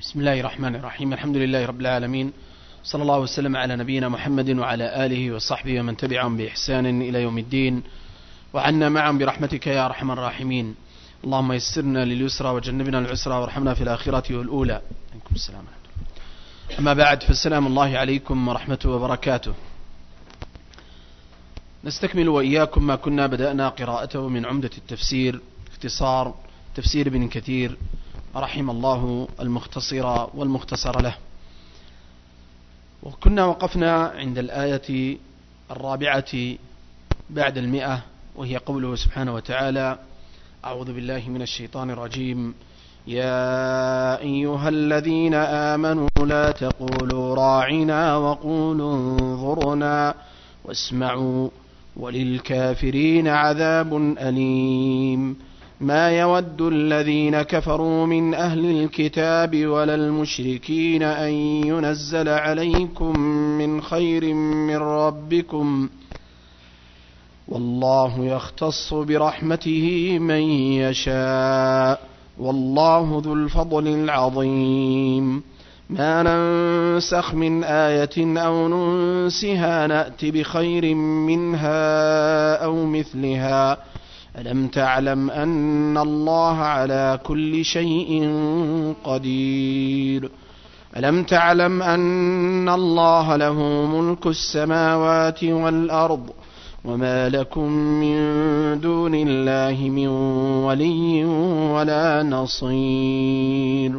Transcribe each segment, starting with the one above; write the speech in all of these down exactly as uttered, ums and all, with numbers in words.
بسم الله الرحمن الرحيم. الحمد لله رب العالمين، صلى الله وسلم على نبينا محمد وعلى آله وصحبه ومن تبعهم بإحسان إلى يوم الدين، وعنا معهم برحمتك يا أرحم الراحمين. اللهم يسرنا لليسرى وجنبنا العسرى وارحمنا في الآخرة والأولى. عليكم السلام. أما بعد، فالسلام الله عليكم ورحمته وبركاته. نستكمل وإياكم ما كنا بدأنا قراءته من عمدة التفسير، اختصار تفسير ابن كثير رحم الله المختصر والمختصر له. وكنا وقفنا عند الآية الرابعة بعد المئة، وهي قوله سبحانه وتعالى: أعوذ بالله من الشيطان الرجيم. يا أيها الذين آمنوا لا تقولوا راعنا وقولوا انظرنا واسمعوا وللكافرين عذاب أليم. ما يود الذين كفروا من أهل الكتاب ولا المشركين أن ينزل عليكم من خير من ربكم، والله يختص برحمته من يشاء، والله ذو الفضل العظيم. ما ننسخ من آية أو ننسها نأت بخير منها أو مثلها. ألم تعلم أن الله على كل شيء قدير. ألم تعلم أن الله له ملك السماوات والأرض وما لكم من دون الله من ولي ولا نصير.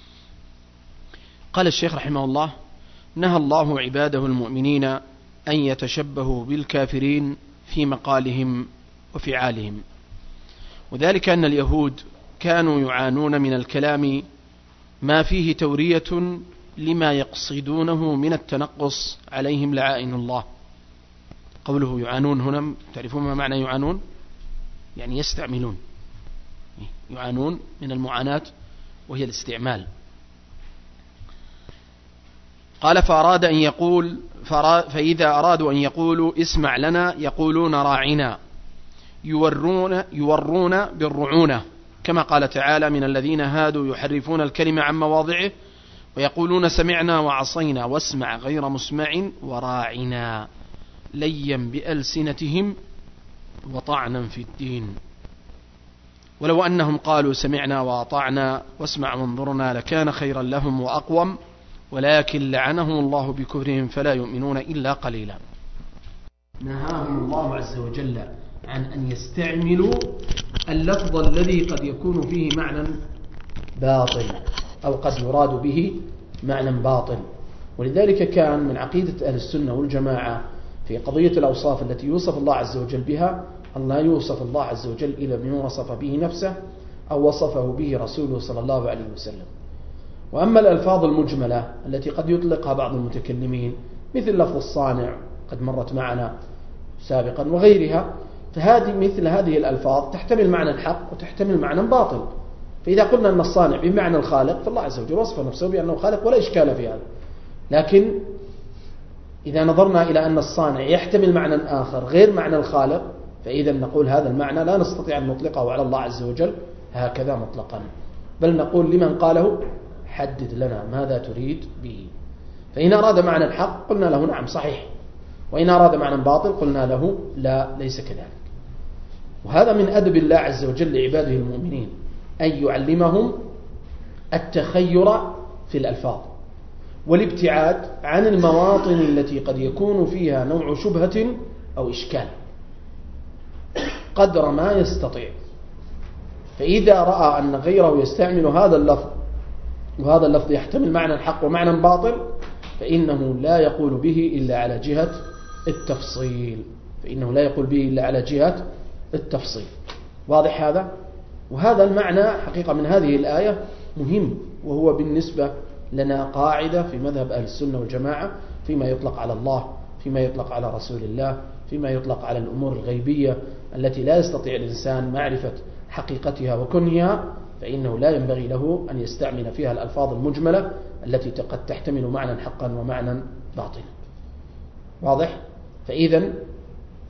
قال الشيخ رحمه الله: نهى الله عباده المؤمنين أن يتشبهوا بالكافرين في مقالهم وفعالهم، وذلك أن اليهود كانوا يعانون من الكلام ما فيه تورية لما يقصدونه من التنقص عليهم لعائن الله. قوله يعانون هنا، تعرفون ما معنى يعانون؟ يعني يستعملون، يعانون من المعاناة وهي الاستعمال. قال: فأراد أن يقول فإذا أرادوا أن يقولوا اسمع لنا يقولون راعنا، يورون, يورون بالرعونة، كما قال تعالى: من الذين هادوا يحرفون الكلمة عن مواضعه ويقولون سمعنا وعصينا واسمع غير مسمع وراعنا، ليا بألسنتهم وطعنا في الدين. ولو أنهم قالوا سمعنا وأطعنا واسمع وانظرنا لكان خيرا لهم وأقوم، ولكن لعنهم الله بكفرهم فلا يؤمنون إلا قليلا. نهاهم الله عز وجل عن أن يستعملوا اللفظ الذي قد يكون فيه معنى باطل أو قد يراد به معنى باطل. ولذلك كان من عقيدة أهل السنة والجماعة في قضية الأوصاف التي يوصف الله عز وجل بها أن لا يوصف الله عز وجل إلا بما وصف به نفسه أو وصفه به رسوله صلى الله عليه وسلم. وأما الألفاظ المجملة التي قد يطلقها بعض المتكلمين مثل لفظ الصانع قد مرت معنا سابقا وغيرها، فهذه مثل هذه الألفاظ تحتمل معنى الحق وتحتمل معنى باطل. فإذا قلنا أن الصانع بمعنى الخالق، فالله عز وجل وصف نفسه بأنه خالق ولا إشكال في هذا. لكن إذا نظرنا إلى أن الصانع يحتمل معنى آخر غير معنى الخالق، فإذا نقول هذا المعنى لا نستطيع أن نطلقه على الله عز وجل هكذا مطلقا، بل نقول لمن قاله حدد لنا ماذا تريد به. فإن أراد معنى الحق قلنا له نعم صحيح، وإن أراد معنى باطل قلنا له لا ليس كذلك. وهذا من أدب الله عز وجل لعباده المؤمنين أن يعلمهم التخير في الألفاظ والابتعاد عن المواطن التي قد يكون فيها نوع شبهة أو إشكال قدر ما يستطيع. فإذا رأى أن غيره يستعمل هذا اللفظ وهذا اللفظ يحتمل معنى الحق ومعنى باطل، فإنه لا يقول به إلا على جهة التفصيل فإنه لا يقول به إلا على جهة التفصيل. واضح هذا؟ وهذا المعنى حقيقة من هذه الآية مهم، وهو بالنسبة لنا قاعدة في مذهب أهل السنة والجماعة فيما يطلق على الله، فيما يطلق على رسول الله، فيما يطلق على الأمور الغيبية التي لا يستطيع الإنسان معرفة حقيقتها وكنهها، فإنه لا ينبغي له أن يستعمل فيها الألفاظ المجملة التي قد تحتمل معنى حقا ومعنى باطلا. واضح؟ فإذا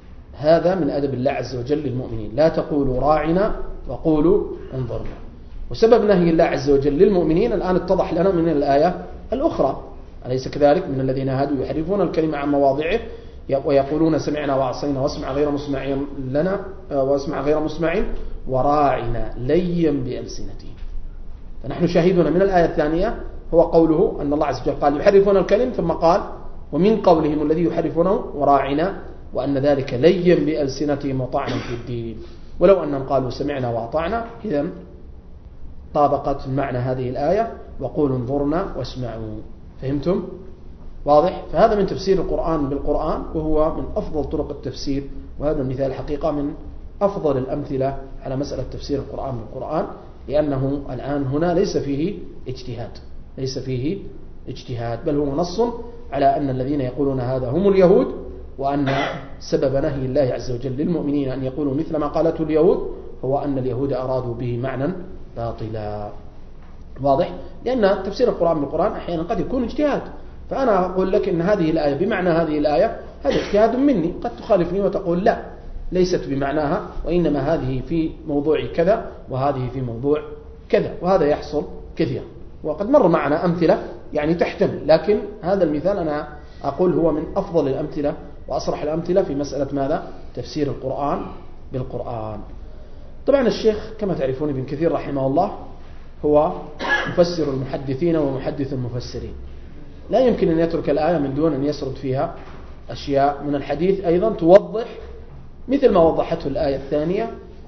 هذا من أدب الله عز وجل للمؤمنين: لا تقولوا راعنا وقولوا انظرنا. وسبب نهي الله عز وجل للمؤمنين الآن اتضح لنا من الآية الأخرى، أليس كذلك؟ من الذين هادوا يحرفون الكلمة عن مواضعه ويقولون سمعنا وعصينا واسمع غير مسمع لنا واسمع غير مسمع وراعنا ليا بألسنتهم. فنحن شاهدنا من الآية الثانية هو قوله أن الله عز وجل قال يحرفون الكلم، ثم قال ومن قولهم الذي يحرفونه وراعنا، وأن ذلك ليا بألسنتهم وطعنا في الدين. ولو أنهم قالوا سمعنا وأطعنا إذن طابقت معنى هذه الآية وقولوا انظرنا واسمعوا. فهمتم؟ واضح؟ فهذا من تفسير القرآن بالقرآن، وهو من أفضل طرق التفسير، وهذا المثال الحقيقة من أفضل الأمثلة على مسألة تفسير القرآن بالقرآن، لأنه الآن هنا ليس فيه اجتهاد، ليس فيه اجتهاد، بل هو نص على أن الذين يقولون هذا هم اليهود، وأن سبب نهي الله عز وجل للمؤمنين أن يقولوا مثل ما قالته اليهود هو أن اليهود أرادوا به معنى باطلا. واضح؟ لأن تفسير القرآن بالقرآن أحيانا قد يكون اجتهاد، فأنا أقول لك إن هذه الآية بمعنى هذه الآية، هذا اجتهاد مني، قد تخالفني وتقول لا ليست بمعناها، وإنما هذه في موضوع كذا وهذه في موضوع كذا، وهذا يحصل كثيرا، وقد مر معنا أمثلة يعني تحتمل، لكن هذا المثال أنا أقول هو من أفضل الأمثلة وأصرح الأمثلة في مسألة ماذا؟ تفسير القرآن بالقرآن. طبعا الشيخ كما تعرفون ابن كثير رحمه الله هو مفسر المحدثين ومحدث المفسرين، لا يمكن أن يترك الآية من دون أن يسرد فيها أشياء من الحديث أيضا توضح مثل ما وضحته الآية الثانية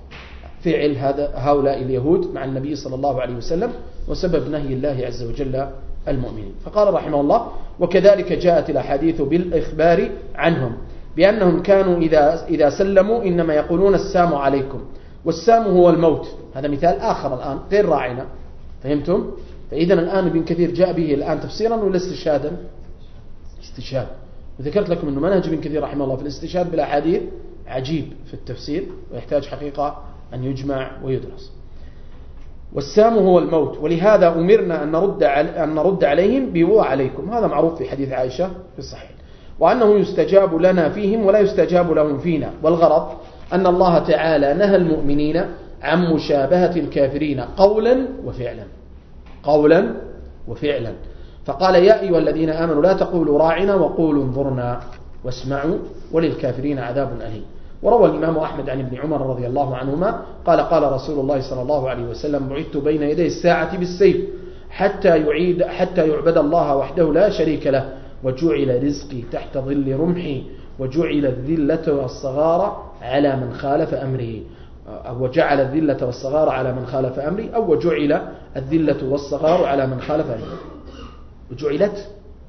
فعل هذا هؤلاء اليهود مع النبي صلى الله عليه وسلم وسبب نهي الله عز وجل المؤمنين. فقال رحمه الله وكذلك جاءت الأحاديث بالإخبار عنهم بأنهم كانوا إذا, إذا سلموا إنما يقولون السلام عليكم، والسام هو الموت. هذا مثال آخر الآن غير راعنا. فهمتم؟ فإذا الآن ابن كثير جاء به الآن تفسيرا ولا استشهادا؟ استشهاد. وذكرت لكم أنه منهج ابن كثير رحمه الله في الاستشهاد بالأحاديث عجيب في التفسير، ويحتاج حقيقة أن يجمع ويدرس. والسام هو الموت، ولهذا أمرنا أن نرد, أن نرد عليهم بوا عليكم. هذا معروف في حديث عائشة في الصحيح، وأنه يستجاب لنا فيهم ولا يستجاب لهم فينا. والغرض أن الله تعالى نهى المؤمنين عن مشابهة الكافرين قولا وفعلا، قولا وفعلا. فقال يا أيها الذين آمنوا لا تقولوا راعنا وقولوا انظرنا واسمعوا وللكافرين عذاب أليم. وروى الإمام أحمد عن ابن عمر رضي الله عنهما قال قال رسول الله صلى الله عليه وسلم بعثت بين يدي الساعة بالسيف حتى يعيد حتى يعبد الله وحده لا شريك له، وجعل رزقي تحت ظل رمحي، وجعل الذلة والصغار على من خالف أمره، أو وجعل الذلة والصغار على من خالف أمري، أو وجعل الذلة والصغار على من خالف أمري. وجعلت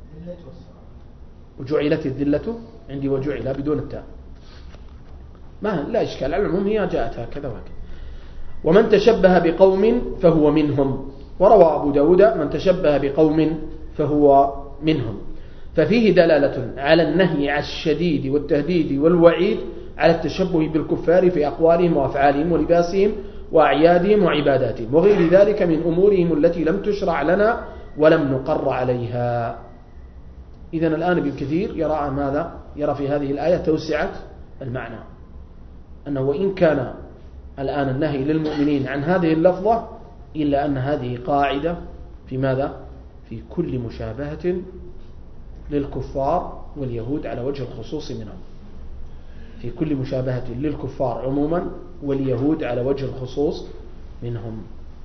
وجعلت الذلة عندي وجعل بدون التاء، ما لا إشكال، على العموم هي جاءت هكذا وهكذا. ومن تشبه بقوم فهو منهم. وروى أبو داود من تشبه بقوم فهو منهم. ففيه دلالة على النهي عن الشديد والتهديد والوعيد على التشبه بالكفار في أقوالهم وأفعالهم ولباسهم وأعيادهم وعباداتهم وغير ذلك من أمورهم التي لم تشرع لنا ولم نقر عليها. إذن الآن ابن كثير يرى ماذا؟ يرى في هذه الآية توسعة المعنى، أنه وإن كان الآن النهي للمؤمنين عن هذه اللفظة إلا أن هذه قاعدة في ماذا؟ في كل مشابهة للكفار واليهود على وجه الخصوص منهم، في كل مشابهة للكفار عموما واليهود على وجه الخصوص منهم.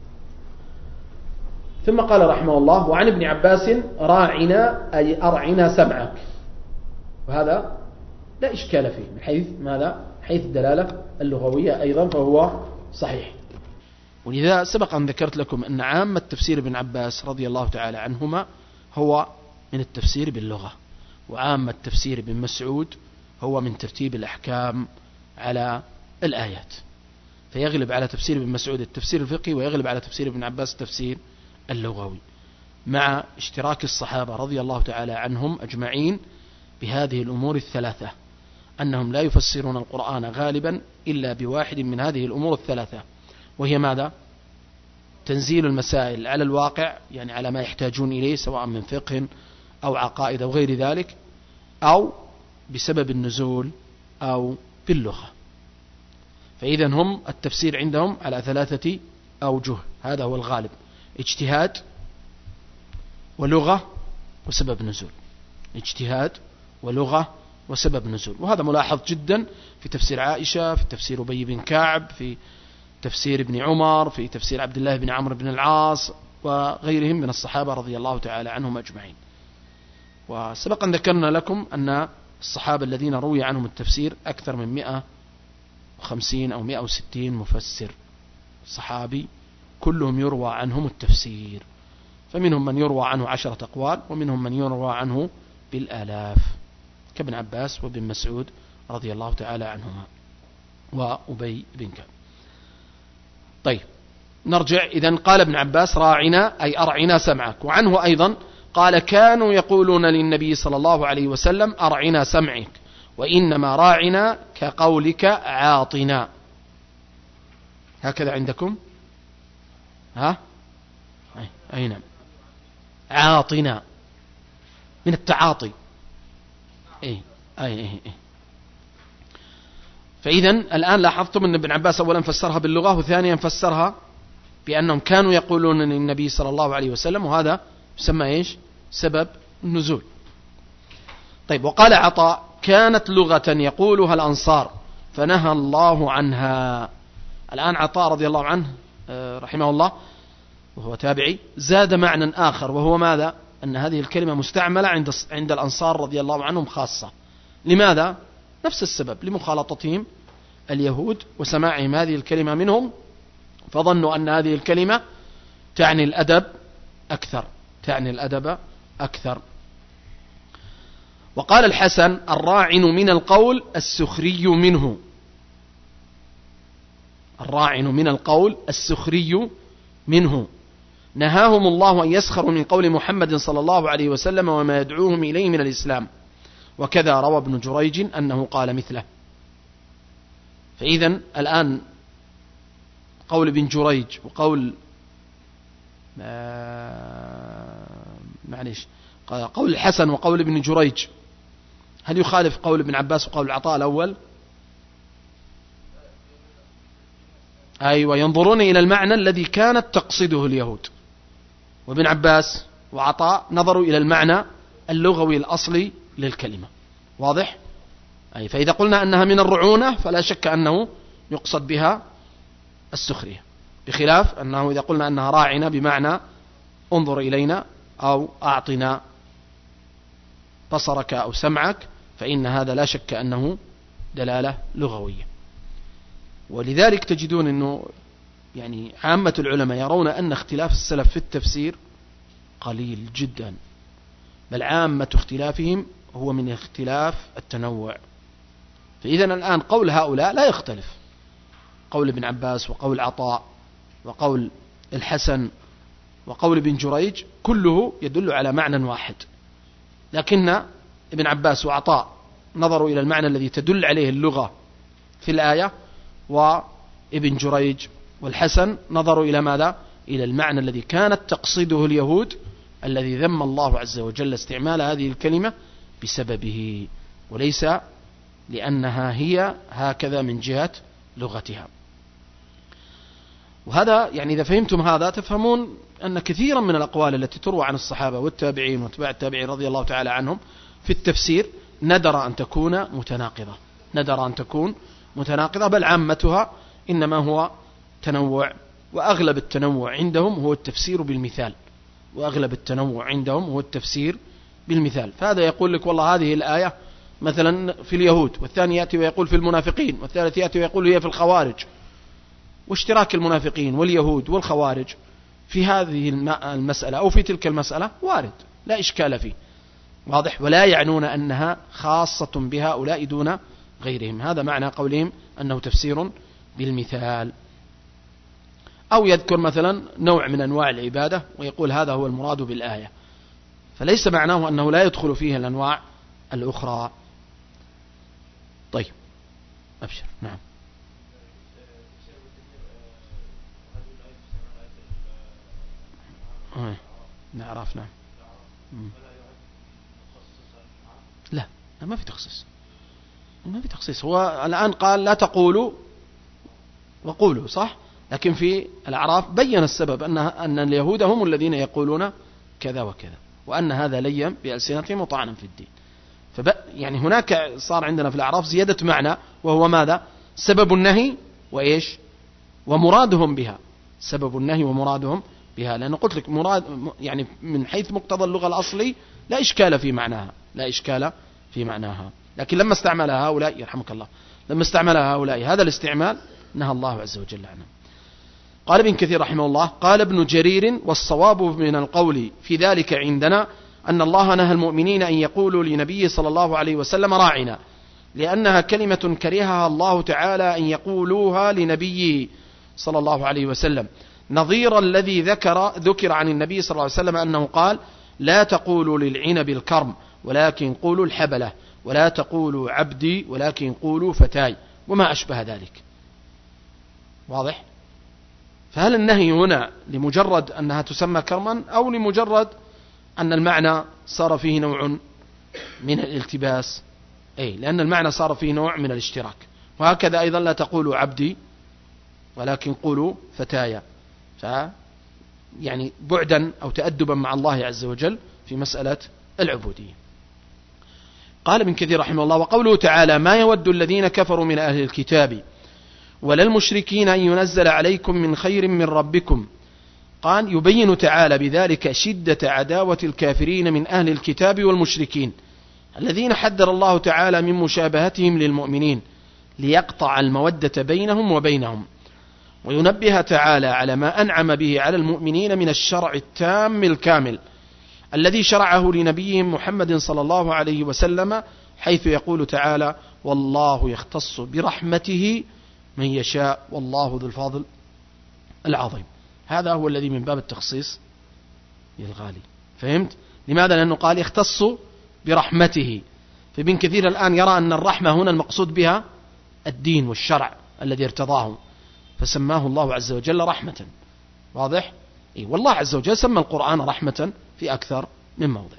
ثم قال رحمه الله وعن ابن عباس راعنا أي أرعنا سمعك، وهذا لا إشكال فيه من حيث ماذا؟ حيث الدلالة اللغوية أيضا فهو صحيح. ولذا سبق أن ذكرت لكم أن عامة تفسير ابن عباس رضي الله تعالى عنهما هو من التفسير باللغة، وعامة تفسير ابن مسعود هو من ترتيب الأحكام على الآيات، فيغلب على تفسير ابن مسعود التفسير الفقهي ويغلب على تفسير ابن عباس التفسير اللغوي، مع اشتراك الصحابة رضي الله تعالى عنهم أجمعين بهذه الأمور الثلاثة، أنهم لا يفسرون القرآن غالبا إلا بواحد من هذه الأمور الثلاثة، وهي ماذا؟ تنزيل المسائل على الواقع، يعني على ما يحتاجون إليه سواء من فقه أو عقائد أو غير ذلك، أو بسبب النزول أو باللغة. فإذا هم التفسير عندهم على ثلاثة أوجه. هذا هو الغالب، اجتهاد ولغة وسبب نزول، اجتهاد ولغة وسبب نزول. وهذا ملاحظ جدا في تفسير عائشة، في تفسير أبي بن كعب، في تفسير ابن عمر، في تفسير عبد الله بن عمرو بن العاص وغيرهم من الصحابة رضي الله تعالى عنهم أجمعين. وسبقا ذكرنا لكم أن الصحابة الذين روي عنهم التفسير أكثر من مئة وخمسين أو مئة وستين مفسر صحابي كلهم يروى عنهم التفسير، فمنهم من يروى عنه عشرة أقوال، ومنهم من يروى عنه بالآلاف كابن عباس وابن مسعود رضي الله تعالى عنهما وأبي بن كعب. طيب نرجع. إذن قال ابن عباس راعنا أي أرعنا سمعك. وعنه أيضا قال كانوا يقولون للنبي صلى الله عليه وسلم أرعنا سمعك، وإنما راعنا كقولك عاطنا. هكذا عندكم؟ ها؟ أي, أي نعم، عاطنا من التعاطي. أي أي أي, أي. فإذن الآن لاحظتم أن ابن عباس أولا فسرها باللغة، وثانيا فسرها بأنهم كانوا يقولون للنبي صلى الله عليه وسلم، وهذا يسمى إيش؟ سبب النزول. طيب وقال عطاء كانت لغة يقولها الأنصار فنهى الله عنها. الآن عطاء رضي الله عنه رحمه الله وهو تابعي زاد معنى آخر، وهو ماذا؟ أن هذه الكلمة مستعملة عند عند الأنصار رضي الله عنهم خاصة. لماذا؟ نفس السبب، لمخالطتهم اليهود وسماعهم هذه الكلمة منهم، فظنوا أن هذه الكلمة تعني الأدب أكثر، تعني الأدب أكثر. وقال الحسن الراعن من القول السخري منه، الراعن من القول السخري منه، نهاهم الله أن يسخروا من قول محمد صلى الله عليه وسلم وما يدعوهم إليه من الإسلام. وكذا روى ابن جريج أنه قال مثله. فإذن الآن قول ابن جريج وقول معليش قول الحسن وقول ابن جريج هل يخالف قول ابن عباس وقول العطاء الأول؟ أيوة، ينظرون إلى المعنى الذي كانت تقصده اليهود، وابن عباس وعطاء نظروا إلى المعنى اللغوي الأصلي للكلمة. واضح؟ أي فإذا قلنا أنها من الرعونة فلا شك أنه يقصد بها السخرية، بخلاف أنه إذا قلنا أنها راعنا بمعنى انظر إلينا أو أعطنا بصرك أو سمعك، فإن هذا لا شك أنه دلالة لغوية. ولذلك تجدون أنه يعني عامة العلماء يرون أن اختلاف السلف في التفسير قليل جدا، بل عامة اختلافهم هو من اختلاف التنوع. فإذا الآن قول هؤلاء لا يختلف، قول ابن عباس وقول عطاء وقول الحسن وقول ابن جريج كله يدل على معنى واحد، لكن ابن عباس وعطاء نظروا إلى المعنى الذي تدل عليه اللغة في الآية، وابن جريج والحسن نظروا إلى ماذا؟ إلى المعنى الذي كانت تقصده اليهود، الذي ذم الله عز وجل استعمال هذه الكلمة بسببه، وليس لأنها هي هكذا من جهة لغتها. وهذا يعني إذا فهمتم هذا تفهمون أن كثيرا من الأقوال التي تروى عن الصحابة والتابعين واتباع التابعين رضي الله تعالى عنهم في التفسير ندر أن تكون متناقضة، ندر أن تكون متناقضة، بل عامتها إنما هو تنوع، وأغلب التنوع عندهم هو التفسير بالمثال، وأغلب التنوع عندهم هو التفسير بالمثال. فهذا يقول لك والله هذه الآية مثلا في اليهود، والثاني يأتي ويقول في المنافقين، والثالث يأتي ويقول هي في الخوارج. واشتراك المنافقين واليهود والخوارج في هذه المسألة أو في تلك المسألة وارد، لا إشكال فيه، واضح، ولا يعنون أنها خاصة بهؤلاء دون غيرهم. هذا معنى قولهم أنه تفسير بالمثال. أو يذكر مثلا نوع من أنواع العبادة ويقول هذا هو المراد بالآية، فليس معناه أنه لا يدخل فيها الأنواع الأخرى. طيب أبشر. نعم. نعرف. نعم. لا ما في تخصيص، ما في تخصيص. هو الآن قال لا تقولوا وقولوا، صح؟ لكن في الأعراف بين السبب أن أن اليهود هم الذين يقولون كذا وكذا، وأن هذا لين بألسنتهم وطعنا في الدين. فب يعني هناك صار عندنا في الأعراف زيادة معنى، وهو ماذا؟ سبب النهي وإيش ومرادهم بها، سبب النهي ومرادهم بها. لأن قلت لك مراد يعني من حيث مقتضى اللغة الأصلي لا إشكال في معناها، لا إشكال في معناها، لكن لما استعملها هؤلاء يرحمك الله، لما استعملها هؤلاء هذا الاستعمال نهى الله عز وجل عنه. قال ابن كثير رحمه الله: قال ابن جرير: والصواب من القول في ذلك عندنا أن الله نهى المؤمنين أن يقولوا لنبيه صلى الله عليه وسلم راعنا، لأنها كلمة كرهها الله تعالى أن يقولوها لنبيه صلى الله عليه وسلم، نظير الذي ذكر ذكر عن النبي صلى الله عليه وسلم أنه قال: لا تقولوا للعنب الكرم ولكن قولوا الحبلة، ولا تقولوا عبدي ولكن قولوا فتاي، وما أشبه ذلك. واضح؟ فهل النهي هنا لمجرد أنها تسمى كرما، أو لمجرد أن المعنى صار فيه نوع من الالتباس؟ أي لأن المعنى صار فيه نوع من الاشتراك. وهكذا أيضا لا تقولوا عبدي ولكن قولوا فتايا، ف يعني بعدا أو تأدبا مع الله عز وجل في مسألة العبودية. قال ابن كثير رحمه الله: وقوله تعالى: ما يود الذين كفروا من أهل الكتاب ولا المشركين أن ينزل عليكم من خير من ربكم. قال: يبين تعالى بذلك شدة عداوة الكافرين من أهل الكتاب والمشركين الذين حذر الله تعالى من مشابهتهم للمؤمنين ليقطع المودة بينهم وبينهم، وينبه تعالى على ما أنعم به على المؤمنين من الشرع التام الكامل الذي شرعه لنبيهم محمد صلى الله عليه وسلم، حيث يقول تعالى: والله يختص برحمته من يشاء والله ذو الفضل العظيم. هذا هو الذي من باب التخصيص للغالي. فهمت؟ لماذا؟ لأنه قال يختص برحمته. فابن كثير الآن يرى أن الرحمة هنا المقصود بها الدين والشرع الذي ارتضاه، فسماه الله عز وجل رحمة. واضح؟ إيه، والله عز وجل سمى القرآن رحمة في أكثر من موضع.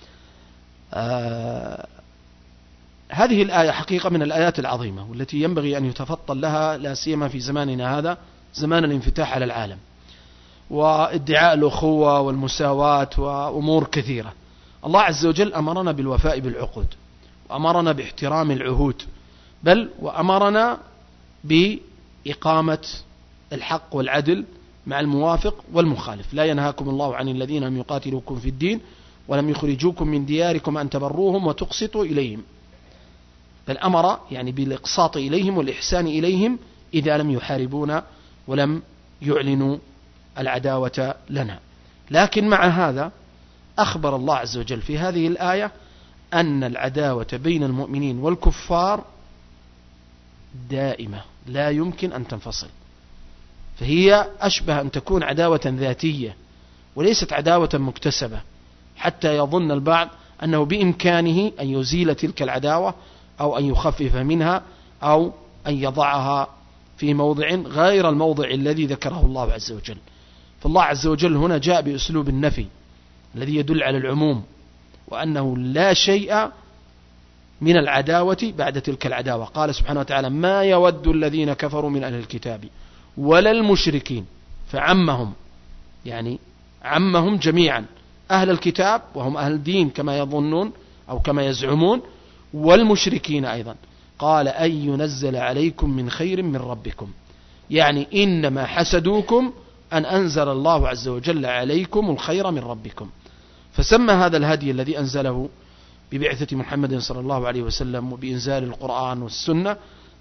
آه هذه الآية حقيقة من الآيات العظيمة، والتي ينبغي أن يتفطن لها، لا سيما في زماننا هذا، زمان الانفتاح على العالم وادعاء الأخوة والمساواة وأمور كثيرة. الله عز وجل أمرنا بالوفاء بالعقود، وأمرنا باحترام العهود، بل وأمرنا بإقامة الحق والعدل مع الموافق والمخالف. لا ينهاكم الله عن الذين لم يقاتلوكم في الدين ولم يخرجوكم من دياركم أن تبروهم وتقسطوا إليهم، بل أمر يعني بالإقساط إليهم والإحسان إليهم إذا لم يحاربونا ولم يعلنوا العداوة لنا. لكن مع هذا أخبر الله عز وجل في هذه الآية أن العداوة بين المؤمنين والكفار دائمة لا يمكن أن تنفصل، فهي أشبه أن تكون عداوة ذاتية وليست عداوة مكتسبة، حتى يظن البعض أنه بإمكانه أن يزيل تلك العداوة أو أن يخفف منها أو أن يضعها في موضع غير الموضع الذي ذكره الله عز وجل. فالله عز وجل هنا جاء بأسلوب النفي الذي يدل على العموم، وأنه لا شيء من العداوة بعد تلك العداوة. قال سبحانه وتعالى: ما يود الذين كفروا من أهل الكتاب ولا المشركين، فعمهم، يعني عمهم جميعا، أهل الكتاب وهم أهل دين كما يظنون أو كما يزعمون، والمشركين أيضا. قال: أن ينزل عليكم من خير من ربكم، يعني إنما حسدوكم أن أنزل الله عز وجل عليكم الخير من ربكم. فسمى هذا الهدي الذي أنزله ببعثة محمد صلى الله عليه وسلم وبإنزال القرآن والسنة،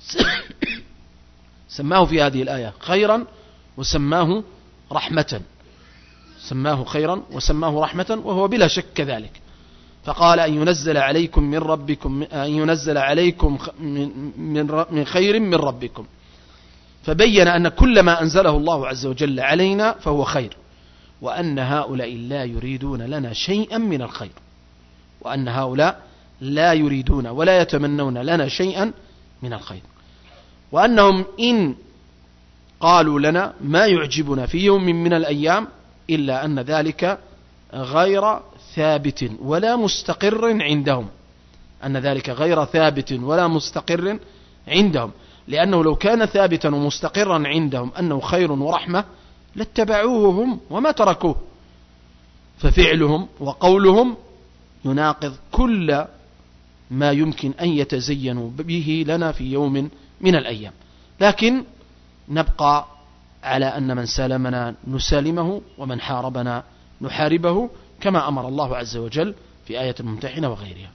سماه في هذه الآية خيرا وسماه رحمة، سماه خيرا وسماه رحمة، وهو بلا شك كذلك. فقال: أن ينزل عليكم من ربكم أن ينزل عليكم من من خير من ربكم، فبين أن كل ما أنزله الله عز وجل علينا فهو خير، وأن هؤلاء لا يريدون لنا شيئا من الخير، وأن هؤلاء لا يريدون ولا يتمنون لنا شيئا من الخير، وأنهم إن قالوا لنا ما يعجبنا في يوم من الأيام إلا أن ذلك غير ثابت ولا مستقر عندهم، أن ذلك غير ثابت ولا مستقر عندهم، لأنه لو كان ثابتا ومستقرا عندهم أنه خير ورحمة لاتبعوه هم وما تركوه، ففعلهم وقولهم يناقض كل ما يمكن أن يتزينوا به لنا في يوم من الأيام. لكن نبقى على أن من سالمنا نسالمه ومن حاربنا نحاربه، كما أمر الله عز وجل في آية الممتحنة وغيرها.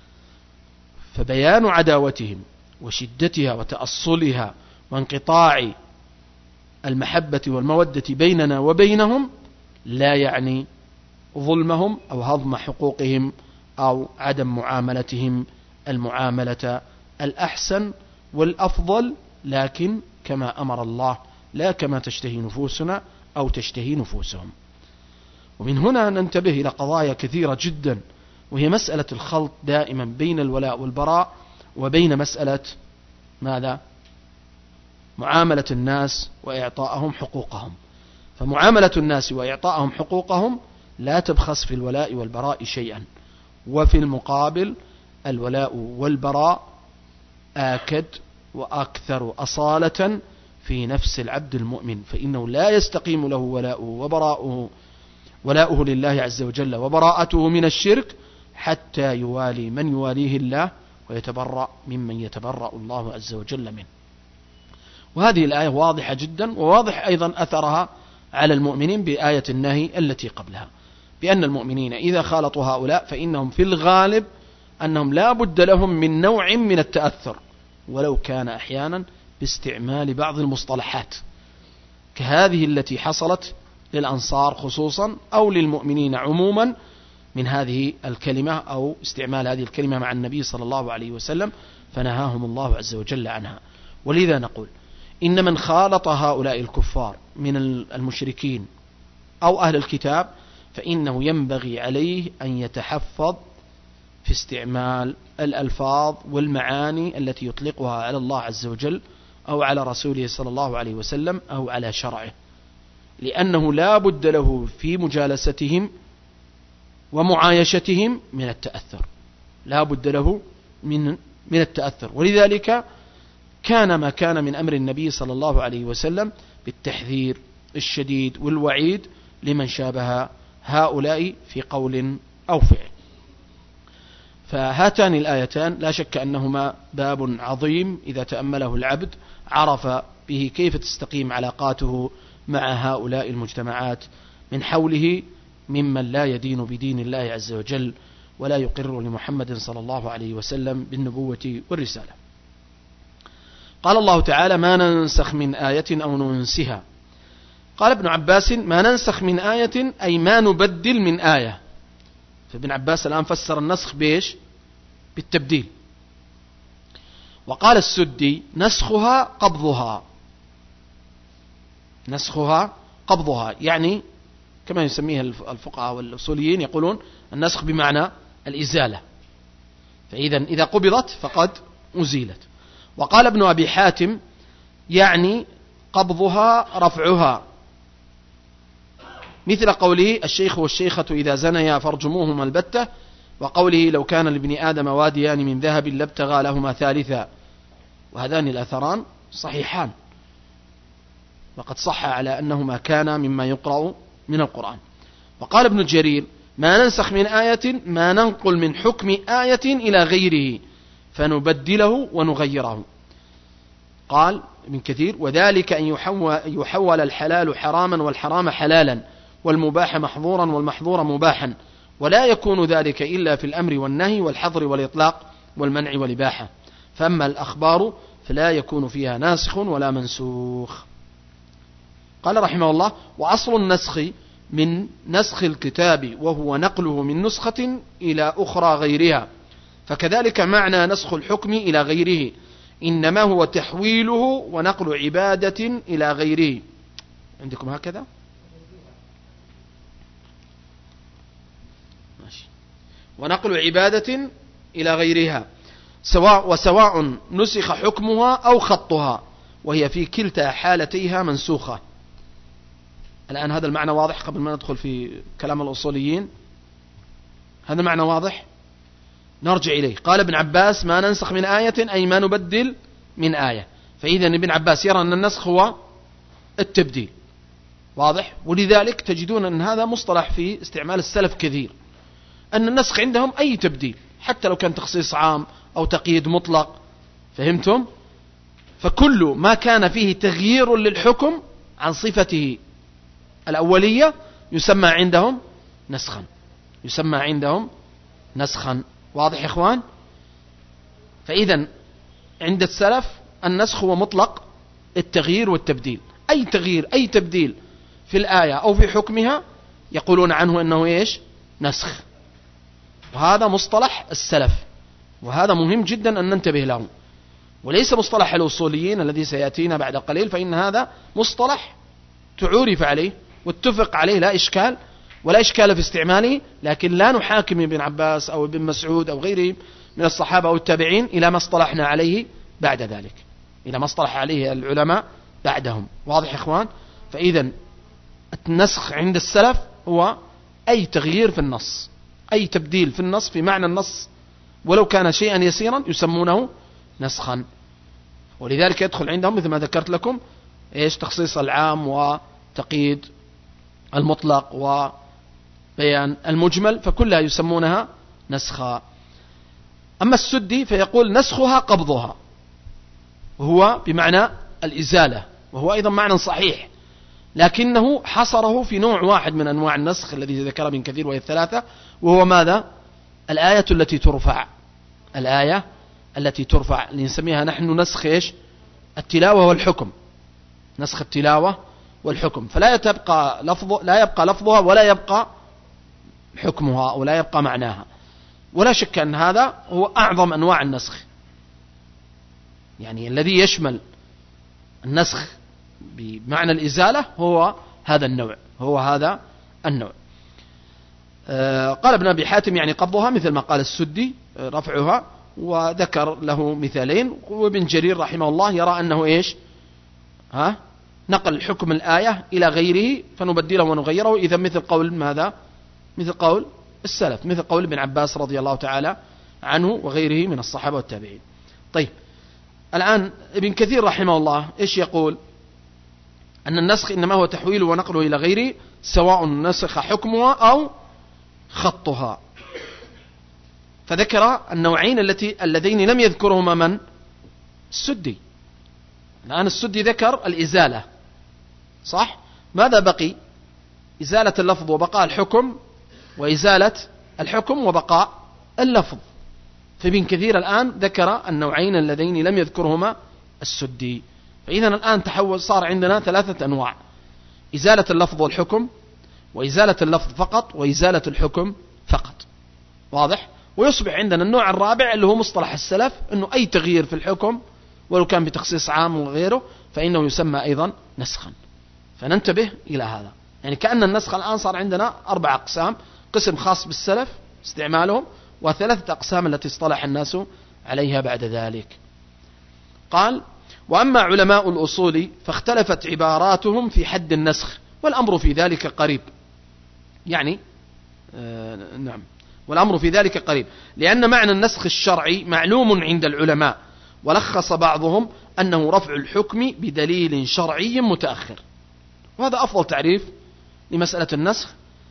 فبيان عداوتهم وشدتها وتأصلها وانقطاع المحبة والمودة بيننا وبينهم لا يعني ظلمهم أو هضم حقوقهم أو عدم معاملتهم المعاملة الأحسن والأفضل، لكن كما أمر الله لا كما تشتهي نفوسنا أو تشتهي نفوسهم. ومن هنا ننتبه إلى قضايا كثيرة جدا، وهي مسألة الخلط دائما بين الولاء والبراء وبين مسألة ماذا؟ معاملة الناس وإعطائهم حقوقهم. فمعاملة الناس وإعطائهم حقوقهم لا تبخس في الولاء والبراء شيئا، وفي المقابل الولاء والبراء آكد وأكثر أصالة في نفس العبد المؤمن، فإنه لا يستقيم له ولاؤه وبراؤه ولاؤه لله عز وجل وبراءته من الشرك حتى يوالي من يواليه الله ويتبرأ ممن يتبرأ الله عز وجل منه. وهذه الآية واضحة جدا، وواضح أيضا أثرها على المؤمنين بآية النهي التي قبلها، بأن المؤمنين إذا خالطوا هؤلاء فإنهم في الغالب أنهم لا بد لهم من نوع من التأثر، ولو كان أحيانا باستعمال بعض المصطلحات كهذه التي حصلت للأنصار خصوصا أو للمؤمنين عموما من هذه الكلمة أو استعمال هذه الكلمة مع النبي صلى الله عليه وسلم، فنهاهم الله عز وجل عنها. ولذا نقول إن من خالط هؤلاء الكفار من المشركين أو أهل الكتاب فإنه ينبغي عليه أن يتحفظ في استعمال الألفاظ والمعاني التي يطلقها على الله عز وجل أو على رسوله صلى الله عليه وسلم أو على شرعه، لأنه لا بد له في مجالستهم ومعايشتهم من التأثر، لا بد له من من التأثر. ولذلك كان ما كان من أمر النبي صلى الله عليه وسلم بالتحذير الشديد والوعيد لمن شابه هؤلاء في قول أو فعل. فهاتان الآيتان لا شك أنهما باب عظيم إذا تأمله العبد عرف به كيف تستقيم علاقاته مع هؤلاء المجتمعات من حوله ممن لا يدين بدين الله عز وجل ولا يقر لمحمد صلى الله عليه وسلم بالنبوة والرسالة. قال الله تعالى: ما ننسخ من آية أو ننسها. قال ابن عباس: ما ننسخ من آية أي ما نبدل من آية. فابن عباس الآن فسر النسخ بإيش؟ بالتبديل. وقال السدي: نسخها قبضها. نسخها قبضها يعني كما يسميها الفقهاء والأصوليين يقولون النسخ بمعنى الإزالة، فإذا إذا قبضت فقد أزيلت. وقال ابن أبي حاتم: يعني قبضها رفعها، مثل قوله: الشيخ والشيخة إذا زنيا فارجموهما البتة، وقوله: لو كان لابن آدم واديان من ذهب لابتغى لهما ثالثا. وهذان الأثران صحيحان، وقد صح على أنهما كان مما يقرأ من القرآن. وقال ابن جرير: ما ننسخ من آية ما ننقل من حكم آية إلى غيره فنبدله ونغيره. قال ابن كثير: وذلك أن يحول, يحول الحلال حراما والحرام حلالا والمباح محظورا والمحظور مباحا، ولا يكون ذلك إلا في الأمر والنهي والحظر والإطلاق والمنع والإباحة. فأما الأخبار فلا يكون فيها ناسخ ولا منسوخ. قال رحمه الله: وأصل النسخ من نسخ الكتاب وهو نقله من نسخة إلى أخرى غيرها، فكذلك معنى نسخ الحكم إلى غيره، إنما هو تحويله ونقل عبادة إلى غيره. عندكم هكذا؟ ماشي. ونقل عبادة إلى غيرها سواء وسواء نسخ حكمها أو خطها، وهي في كلتا حالتيها منسوخة. الآن هذا المعنى واضح قبل ما ندخل في كلام الأصوليين؟ هذا معنى واضح؟ نرجع إليه. قال ابن عباس: ما ننسخ من آية أي ما نبدل من آية. فإذا ابن عباس يرى أن النسخ هو التبديل. واضح؟ ولذلك تجدون أن هذا مصطلح في استعمال السلف كثير، أن النسخ عندهم أي تبديل حتى لو كان تخصيص عام أو تقييد مطلق. فهمتم؟ فكل ما كان فيه تغيير للحكم عن صفته الأولية يسمى عندهم نسخا، يسمى عندهم نسخا. واضح يا إخوان؟ فإذا عند السلف النسخ هو مطلق التغيير والتبديل، أي تغيير أي تبديل في الآية أو في حكمها يقولون عنه أنه إيش؟ نسخ. وهذا مصطلح السلف، وهذا مهم جدا أن ننتبه له، وليس مصطلح الأصوليين الذي سيأتينا بعد قليل، فإن هذا مصطلح تعرف عليه واتفق عليه، لا إشكال ولا إشكال في استعماله، لكن لا نحاكم ابن عباس أو ابن مسعود أو غيره من الصحابة أو التابعين إلى ما اصطلحنا عليه بعد ذلك، إلى ما اصطلح عليه العلماء بعدهم. واضح يا إخوان؟ فإذا النسخ عند السلف هو أي تغيير في النص، أي تبديل في النص في معنى النص ولو كان شيئا يسيرا يسمونه نسخا. ولذلك يدخل عندهم مثل ما ذكرت لكم إيش؟ تخصيص العام وتقييد المطلق وبيان المجمل، فكلها يسمونها نسخا. أما السدي فيقول نسخها قبضها، وهو بمعنى الإزالة، وهو أيضا معنى صحيح، لكنه حصره في نوع واحد من أنواع النسخ الذي ذكر ابن كثير وهي الثلاثة، وهو ماذا؟ الآية التي ترفع، الآية التي ترفع اللي نسميها نحن نسخ إيش؟ التلاوة والحكم، نسخ التلاوة والحكم، فلا يبقى لفظ لا يبقى لفظها ولا يبقى حكمها ولا يبقى معناها. ولا شك أن هذا هو أعظم أنواع النسخ، يعني الذي يشمل النسخ بمعنى الإزالة هو هذا النوع، هو هذا النوع. آه قال ابن أبي حاتم يعني قبضها، مثل ما قال السدي رفعها، وذكر له مثالين. وابن جرير رحمه الله يرى أنه إيش؟ ها؟ نقل حكم الآية إلى غيره فنبدله ونغيره. إذا مثل قول ماذا؟ مثل قول السلف، مثل قول ابن عباس رضي الله تعالى عنه وغيره من الصحابة والتابعين. طيب الآن ابن كثير رحمه الله إيش يقول؟ أن النسخ إنما هو تحويله ونقله إلى غيره، سواء نسخ حكمها أو خطها. فذكر النوعين التي اللذين لم يذكرهما من؟ السدي. الآن السدي ذكر الإزالة، صح؟ ماذا بقي؟ إزالة اللفظ وبقاء الحكم، وإزالة الحكم وبقاء اللفظ. فابن كثير الآن ذكر النوعين اللذين لم يذكرهما السدي. فإذا الآن تحول، صار عندنا ثلاثة أنواع: إزالة اللفظ والحكم، وإزالة اللفظ فقط، وإزالة الحكم فقط. واضح؟ ويصبح عندنا النوع الرابع اللي هو مصطلح السلف، أنه أي تغيير في الحكم ولو كان بتخصيص عام وغيره فإنه يسمى أيضا نسخا. فننتبه إلى هذا، يعني كأن النسخ الآن صار عندنا أربع أقسام: قسم خاص بالسلف استعمالهم، وثلاثة أقسام التي اصطلح الناس عليها بعد ذلك. قال: وأما علماء الأصول فاختلفت عباراتهم في حد النسخ، والأمر في ذلك قريب. يعني آه نعم والأمر في ذلك قريب، لأن معنى النسخ الشرعي معلوم عند العلماء، ولخص بعضهم أنه رفع الحكم بدليل شرعي متأخر. وهذا أفضل تعريف لمسألة النسخ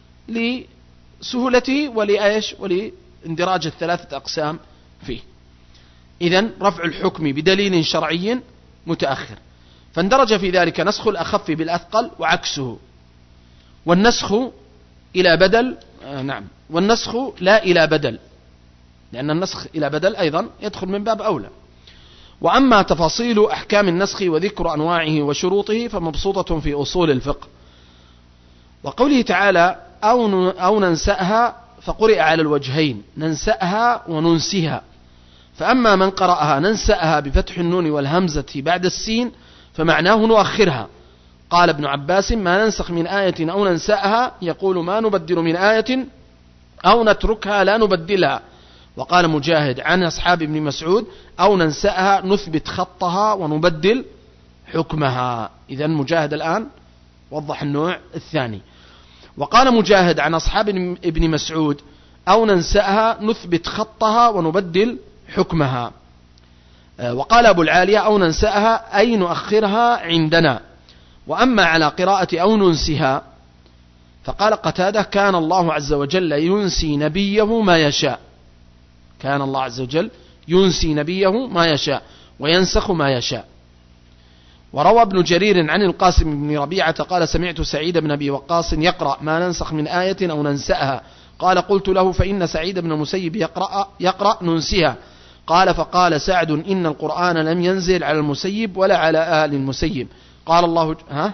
لسهولته ولإيش ولإندراج الثلاثة أقسام فيه. إذن رفع الحكم بدليل شرعي متأخر، فاندرج في ذلك نسخ الأخف بالأثقل وعكسه، والنسخ إلى بدل آه نعم والنسخ لا إلى بدل، لأن النسخ إلى بدل أيضا يدخل من باب أولى. وأما تفاصيل أحكام النسخ وذكر أنواعه وشروطه فمبسوطة في أصول الفقه. وقوله تعالى: أو, أو ننسأها، فقرئ على الوجهين: ننسأها وننسها. فأما من قرأها ننسأها بفتح النون والهمزة بعد السين فمعناه نؤخرها. قال ابن عباس: ما ننسخ من آية أو ننسأها، يقول ما نبدل من آية أو نتركها لا نبدلها. وقال مجاهد عن أصحاب ابن مسعود: أو ننسأها نثبت خطها ونبدل حكمها. إذن مجاهد الآن وضح النوع الثاني. وقال مجاهد عن أصحاب ابن مسعود: أو ننسأها نثبت خطها ونبدل حكمها. وقال أبو العالية أو ننسأها أي نؤخرها عندنا. وأما على قراءة أو ننسها فقال قتادة كان الله عز وجل ينسي نبيه ما يشاء، كان الله عز وجل ينسي نبيه ما يشاء وينسخ ما يشاء. وروى ابن جرير عن القاسم بن ربيعة قال سمعت سعيد بن أبي وقاص يقرأ ما ننسخ من آية أو ننسأها، قال قلت له فإن سعيد بن المسيب يقرأ, يقرأ ننسها، قال فقال سعد إن القرآن لم ينزل على المسيب ولا على آل المسيب. قال الله ها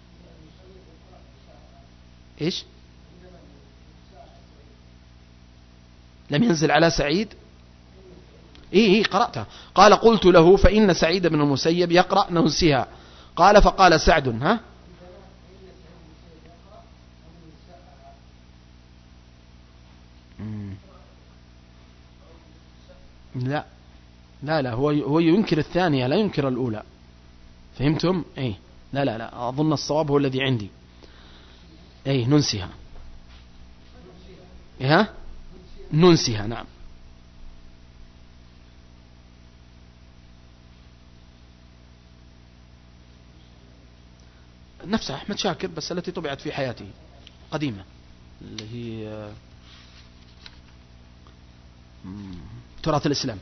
إيش لم ينزل على سعيد إيه إيه قرأتها. قال قلت له فإن سعيد بن المسيب يقرأ ننسها، قال فقال سعد ها لا لا لا هو هو ينكر الثانية لا ينكر الأولى، فهمتم؟ إيه لا لا لا أظن الصواب هو الذي عندي. إيه ننسها إيه ننسها نعم. نفسها أحمد شاكر بس التي طبعت في حياته قديمة اللي هي تراث الإسلام.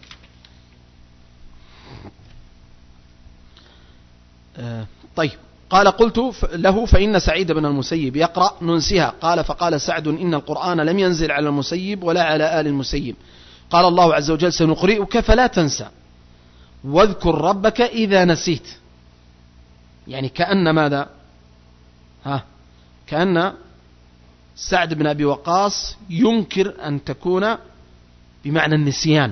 طيب قال قلت له فإن سعيد بن المسيب يقرأ ننسها، قال فقال سعد إن القرآن لم ينزل على المسيب ولا على آل المسيب، قال الله عز وجل سنقرئك فلا تنسى واذكر ربك إذا نسيت. يعني كأن ماذا ها كأن سعد بن أبي وقاص ينكر أن تكون بمعنى النسيان،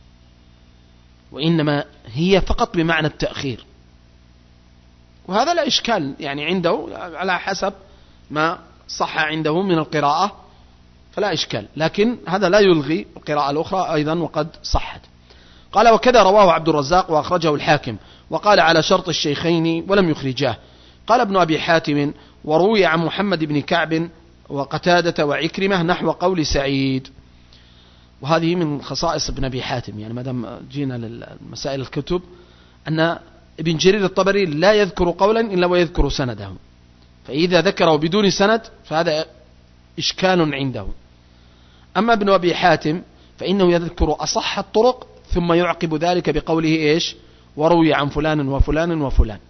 وإنما هي فقط بمعنى التأخير، وهذا لا إشكال يعني عنده على حسب ما صح عنده من القراءة فلا إشكال، لكن هذا لا يلغي القراءة الأخرى أيضا وقد صحت. قال وكذا رواه عبد الرزاق وأخرجه الحاكم وقال على شرط الشيخين ولم يخرجاه. قال ابن أبي حاتم وروي عن محمد بن كعب وقتادة وعكرمة نحو قول سعيد. وهذه من خصائص ابن أبي حاتم، يعني ما دام جينا للمسائل الكتب أن ابن جرير الطبري لا يذكر قولا إلا ويذكر سنده، فإذا ذكره بدون سند فهذا إشكال عنده. أما ابن أبي حاتم فإنه يذكر أصح الطرق ثم يعقب ذلك بقوله إيش وروي عن فلان وفلان وفلان.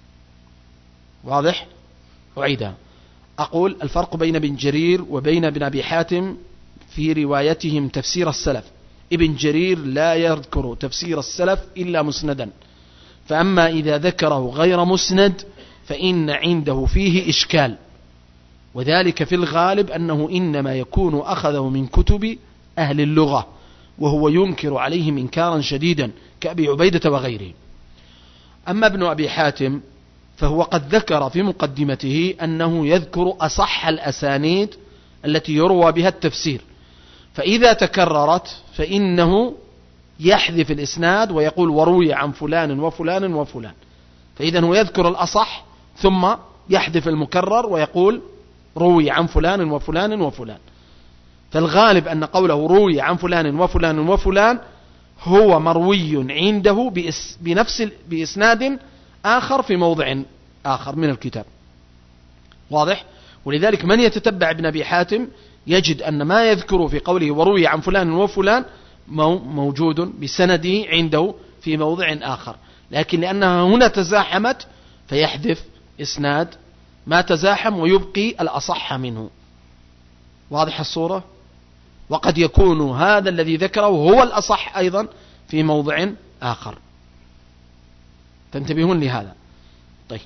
واضح؟ أعيدها. أقول الفرق بين ابن جرير وبين ابن أبي حاتم في روايتهم تفسير السلف. ابن جرير لا يذكر تفسير السلف إلا مسندا، فأما إذا ذكره غير مسند فإن عنده فيه إشكال، وذلك في الغالب أنه إنما يكون أخذه من كتب أهل اللغة وهو ينكر عليهم إنكارا شديدا كأبي عبيدة وغيره. أما ابن أبي حاتم فهو قد ذكر في مقدمته أنه يذكر أصح الأسانيد التي يروى بها التفسير، فإذا تكررت فإنه يحذف الإسناد ويقول وروي عن فلان وفلان وفلان، فإذا هو يذكر الأصح ثم يحذف المكرر ويقول روي عن فلان وفلان وفلان. فالغالب أن قوله روي عن فلان وفلان وفلان هو مروي عنده بنفس بإسناد آخر في موضع آخر من الكتاب. واضح؟ ولذلك من يتتبع ابن أبي حاتم يجد أن ما يذكر في قوله وروي عن فلان وفلان موجود بسنده عنده في موضع آخر، لكن لأنها هنا تزاحمت فيحذف إسناد ما تزاحم ويبقي الأصح منه. واضح الصورة؟ وقد يكون هذا الذي ذكره هو الأصح أيضا في موضع آخر، تنتبهون لهذا. طيب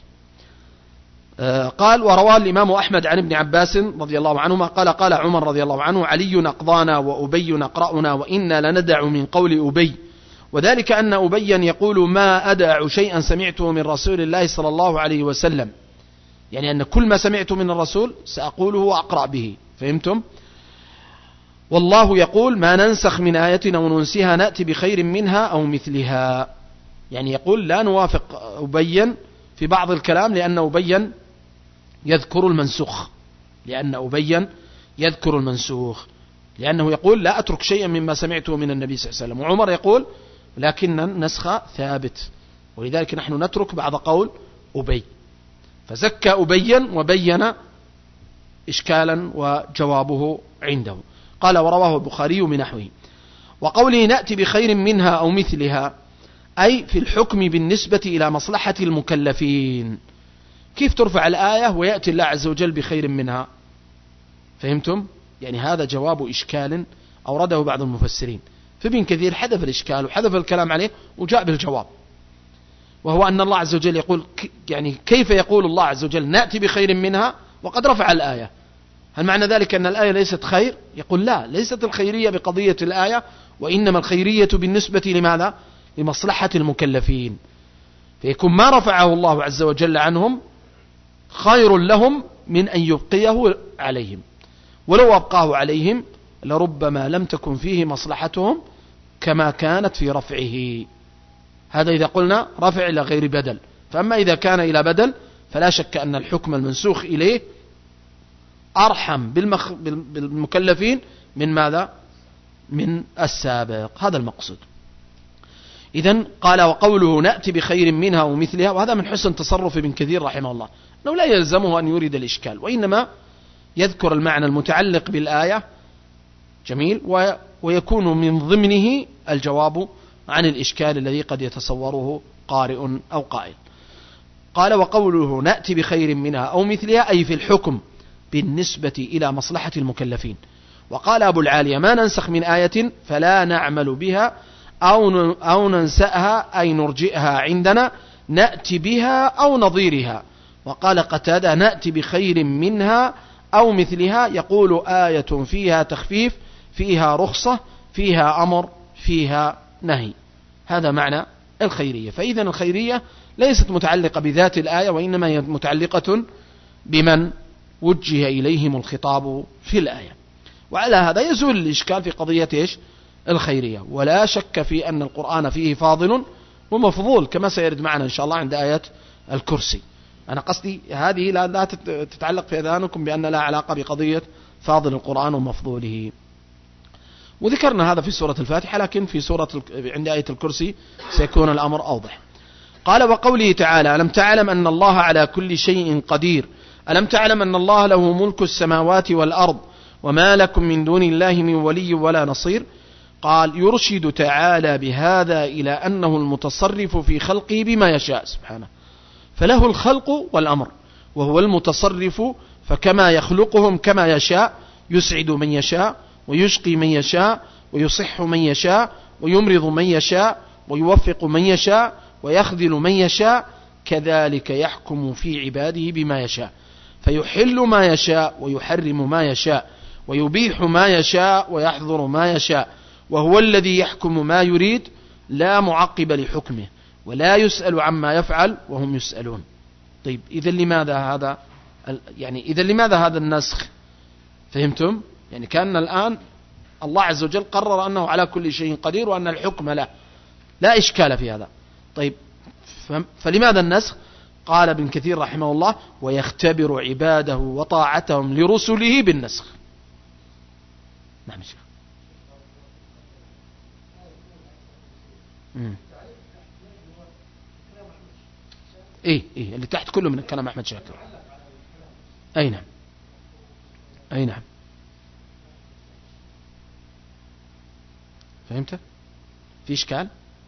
آه قال وروى الإمام أحمد عن ابن عباس رضي الله عنهما قال قال عمر رضي الله عنه علي نقضانا وأبي نقرأنا وإنا لندع من قول أبي، وذلك أن أبيا يقول ما أدع شيئا سمعته من رسول الله صلى الله عليه وسلم، يعني أن كل ما سمعت من الرسول سأقوله وأقرأ به. فهمتم؟ والله يقول ما ننسخ من آية أو ننسها نأتي بخير منها أو مثلها، يعني يقول لا نوافق أبيا في بعض الكلام لأن أبيا يذكر المنسوخ، لأن أبيا يذكر المنسوخ لأنه يقول لا أترك شيئا مما سمعته من النبي صلى الله عليه وسلم، وعمر يقول لكن النسخ ثابت، ولذلك نحن نترك بعض قول أبي، فزكى أبيا وبين إشكالا وجوابه عنده. قال ورواه البخاري من نحوه. وقوله نأتي بخير منها أو مثلها، أي في الحكم بالنسبة إلى مصلحة المكلفين. كيف ترفع الآية ويأتي الله عز وجل بخير منها؟ فهمتم؟ يعني هذا جواب إشكال أورده بعض المفسرين، فابن كثير حذف الإشكال وحذف الكلام عليه وجاء بالجواب، وهو أن الله عز وجل يقول يعني كيف يقول الله عز وجل نأتي بخير منها وقد رفع الآية؟ هل معنى ذلك أن الآية ليست خير؟ يقول لا، ليست الخيرية بقضية الآية، وإنما الخيرية بالنسبة لماذا؟ لمصلحة المكلفين، فيكون ما رفعه الله عز وجل عنهم خير لهم من أن يبقيه عليهم، ولو أبقاه عليهم لربما لم تكن فيه مصلحتهم كما كانت في رفعه. هذا إذا قلنا رفع إلى غير بدل، فأما إذا كان إلى بدل فلا شك أن الحكم المنسوخ إليه أرحم بالمخ... بالمكلفين من ماذا؟ من السابق. هذا المقصود. إذن قال وقوله نأتي بخير منها ومثلها، وهذا من حسن تصرف ابن كثير رحمه الله، أنه لا يلزمه أن يريد الإشكال، وإنما يذكر المعنى المتعلق بالآية، جميل، و... ويكون من ضمنه الجواب عن الإشكال الذي قد يتصوره قارئ أو قائل. قال وقوله نأتي بخير منها أو مثلها، أي في الحكم بالنسبة إلى مصلحة المكلفين. وقال أبو العالية ما ننسخ من آية فلا نعمل بها أو أو ننسأها أي نرجئها عندنا نأتي بها أو نظيرها. وقال قتادة نأتي بخير منها أو مثلها، يقول آية فيها تخفيف، فيها رخصة، فيها أمر، فيها نهي. هذا معنى الخيرية. فإذا الخيرية ليست متعلقة بذات الآية، وإنما هي متعلقة بمن وجه إليهم الخطاب في الآية. وعلى هذا يزول الإشكال في قضية إيش؟ الخيرية. ولا شك في أن القرآن فيه فاضل ومفضول، كما سيرد معنا إن شاء الله عند آية الكرسي. أنا قصدي هذه لا, لا تتعلق في أذهانكم بأن لا علاقة بقضية فاضل القرآن ومفضوله. وذكرنا هذا في سورة الفاتحة، لكن في سورة عند آية الكرسي سيكون الأمر أوضح. قال وقوله تعالى ألم تعلم أن الله على كل شيء قدير، ألم تعلم أن الله له ملك السماوات والأرض وما لكم من دون الله من ولي ولا نصير. قال يرشد تعالى بهذا إلى أنه المتصرف في خلقه بما يشاء سبحانه، فله الخلق والأمر، وهو المتصرف، فكما يخلقهم كما يشاء، يسعد من يشاء ويشقي من يشاء ويصح من يشاء ويمرض من يشاء ويوفق من يشاء ويخذل من يشاء، كذلك يحكم في عباده بما يشاء، فيحل ما يشاء ويحرم ما يشاء ويبيح ما يشاء ويحظر ما يشاء، وهو الذي يحكم ما يريد لا معقب لحكمه ولا يسأل عما يفعل وهم يسألون. طيب إذا لماذا هذا يعني إذا لماذا هذا النسخ؟ فهمتم؟ يعني كان الآن الله عز وجل قرر أنه على كل شيء قدير وأن الحكم له، لا إشكال في هذا. طيب فلماذا النسخ؟ قال ابن كثير رحمه الله ويختبر عباده وطاعتهم لرسله بالنسخ. نعم شيخ. ايه ايه اللي تحت كله من كلام احمد شاكر. اي نعم اي نعم فهمت؟ في اشكال؟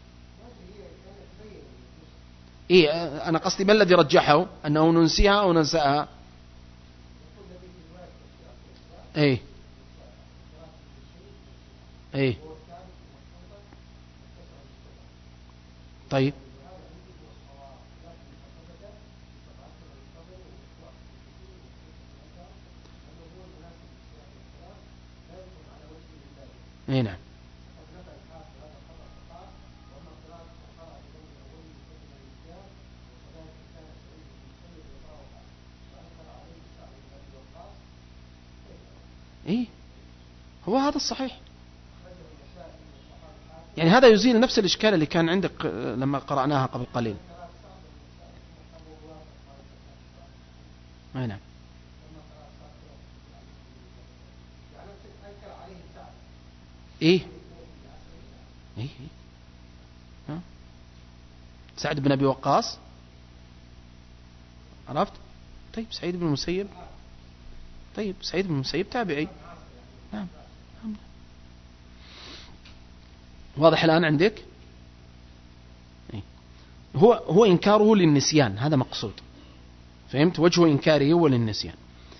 ايه انا قصدي ما الذي رجحه؟ انه ننسيها او ننساها؟ ايه ايه طيب اي نعم ايه هو هذا الصحيح. يعني هذا يزيل نفس الإشكال اللي كان عندك لما قرأناها قبل قليل. أي نعم إيه إيه سعد بن أبي وقاص، عرفت؟ طيب سعيد بن المسيب، طيب سعيد بن المسيب تابعي. نعم. واضح الآن عندك؟ هو هو إنكاره للنسيان، هذا مقصود. فهمت؟ وجه إنكاره هو للنسيان.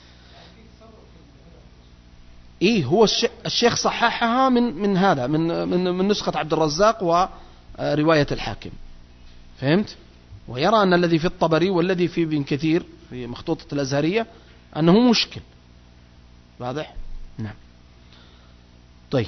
إيه هو الشيخ صححها من من هذا من من من نسخة عبد الرزاق ورواية الحاكم. فهمت؟ ويرى أن الذي في الطبري والذي في ابن كثير في مخطوطة الأزهرية أنه مشكل. واضح؟ نعم. طيب.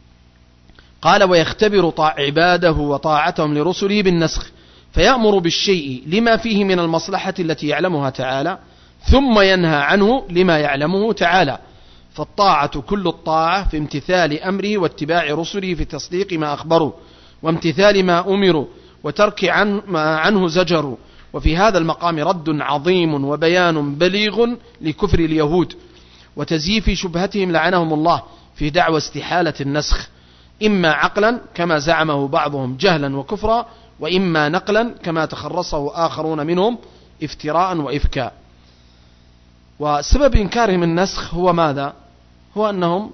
قال ويختبر عباده وطاعتهم لرسله بالنسخ، فيأمر بالشيء لما فيه من المصلحة التي يعلمها تعالى، ثم ينهى عنه لما يعلمه تعالى. فالطاعة كل الطاعة في امتثال أمره واتباع رسله في تصديق ما أخبروا وامتثال ما أمروا وترك عن ما عنه زجروا. وفي هذا المقام رد عظيم وبيان بليغ لكفر اليهود وتزييف شبهتهم لعنهم الله في دعوى استحالة النسخ، إما عقلا كما زعمه بعضهم جهلا وكفرا، وإما نقلا كما تخرصه آخرون منهم افتراء وإفكاء. وسبب إنكارهم النسخ هو ماذا؟ هو أنهم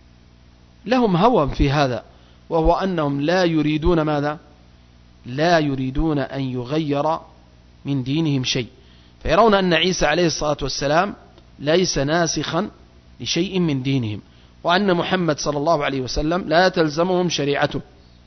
لهم هوى في هذا، وهو أنهم لا يريدون ماذا؟ لا يريدون أن يغير من دينهم شيء، فيرون أن عيسى عليه الصلاة والسلام ليس ناسخا لشيء من دينهم، وأن محمد صلى الله عليه وسلم لا تلزمهم شريعته،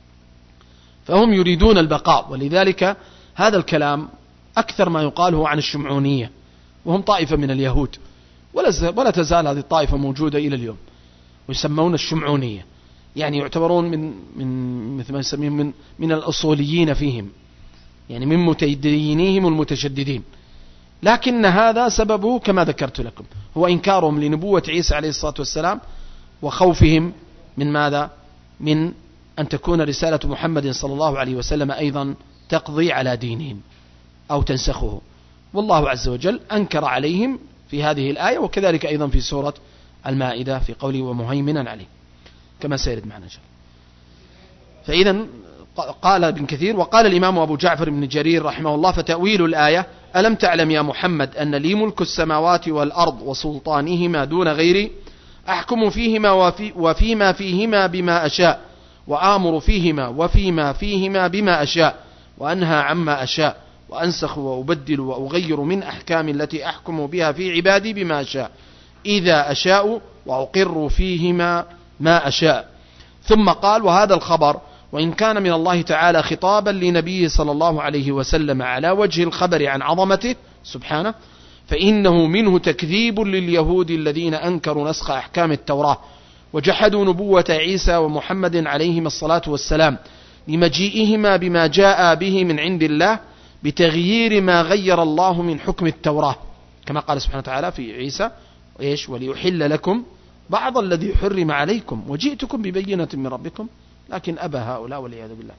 فهم يريدون البقاء. ولذلك هذا الكلام أكثر ما يقاله عن الشمعونية، وهم طائفة من اليهود، ولا تزال هذه الطائفة موجودة إلى اليوم، ويسمون الشمعونية، يعني يعتبرون من من مثل ما يسميهم من من الأصوليين فيهم، يعني من متدينيهم المتشددين. لكن هذا سببه كما ذكرت لكم هو إنكارهم لنبوة عيسى عليه الصلاة والسلام، وخوفهم من ماذا؟ من أن تكون رسالة محمد صلى الله عليه وسلم أيضا تقضي على دينهم أو تنسخه. والله عز وجل أنكر عليهم في هذه الآية، وكذلك أيضا في سورة المائدة في قوله ومهيمنا عليه كما سيرد معنا إن شاء الله. فإذا قال ابن كثير وقال الإمام أبو جعفر بن جرير رحمه الله فتأويل الآية ألم تعلم يا محمد أن لي ملك السماوات والأرض وسلطانهما دون غيري أحكم فيهما وفي وفيما فيهما بما أشاء وآمر فيهما وفيما فيهما بما أشاء وأنهى عما أشاء وأنسخ وأبدل وأغير من أحكام التي أحكم بها في عبادي بما أشاء إذا أشاء وأقر فيهما ما أشاء. ثم قال وهذا الخبر وإن كان من الله تعالى خطابا لنبيه صلى الله عليه وسلم على وجه الخبر عن عظمته سبحانه، فإنه منه تكذيب لليهود الذين أنكروا نسخ أحكام التوراة وجحدوا نبوة عيسى ومحمد عليهما الصلاة والسلام لمجيئهما بما جاء به من عند الله بتغيير ما غير الله من حكم التوراة، كما قال سبحانه وتعالى في عيسى إيش وليحل لكم بعض الذي حرم عليكم وجئتكم ببينة من ربكم لكن أبى هؤلاء والعياذ بالله،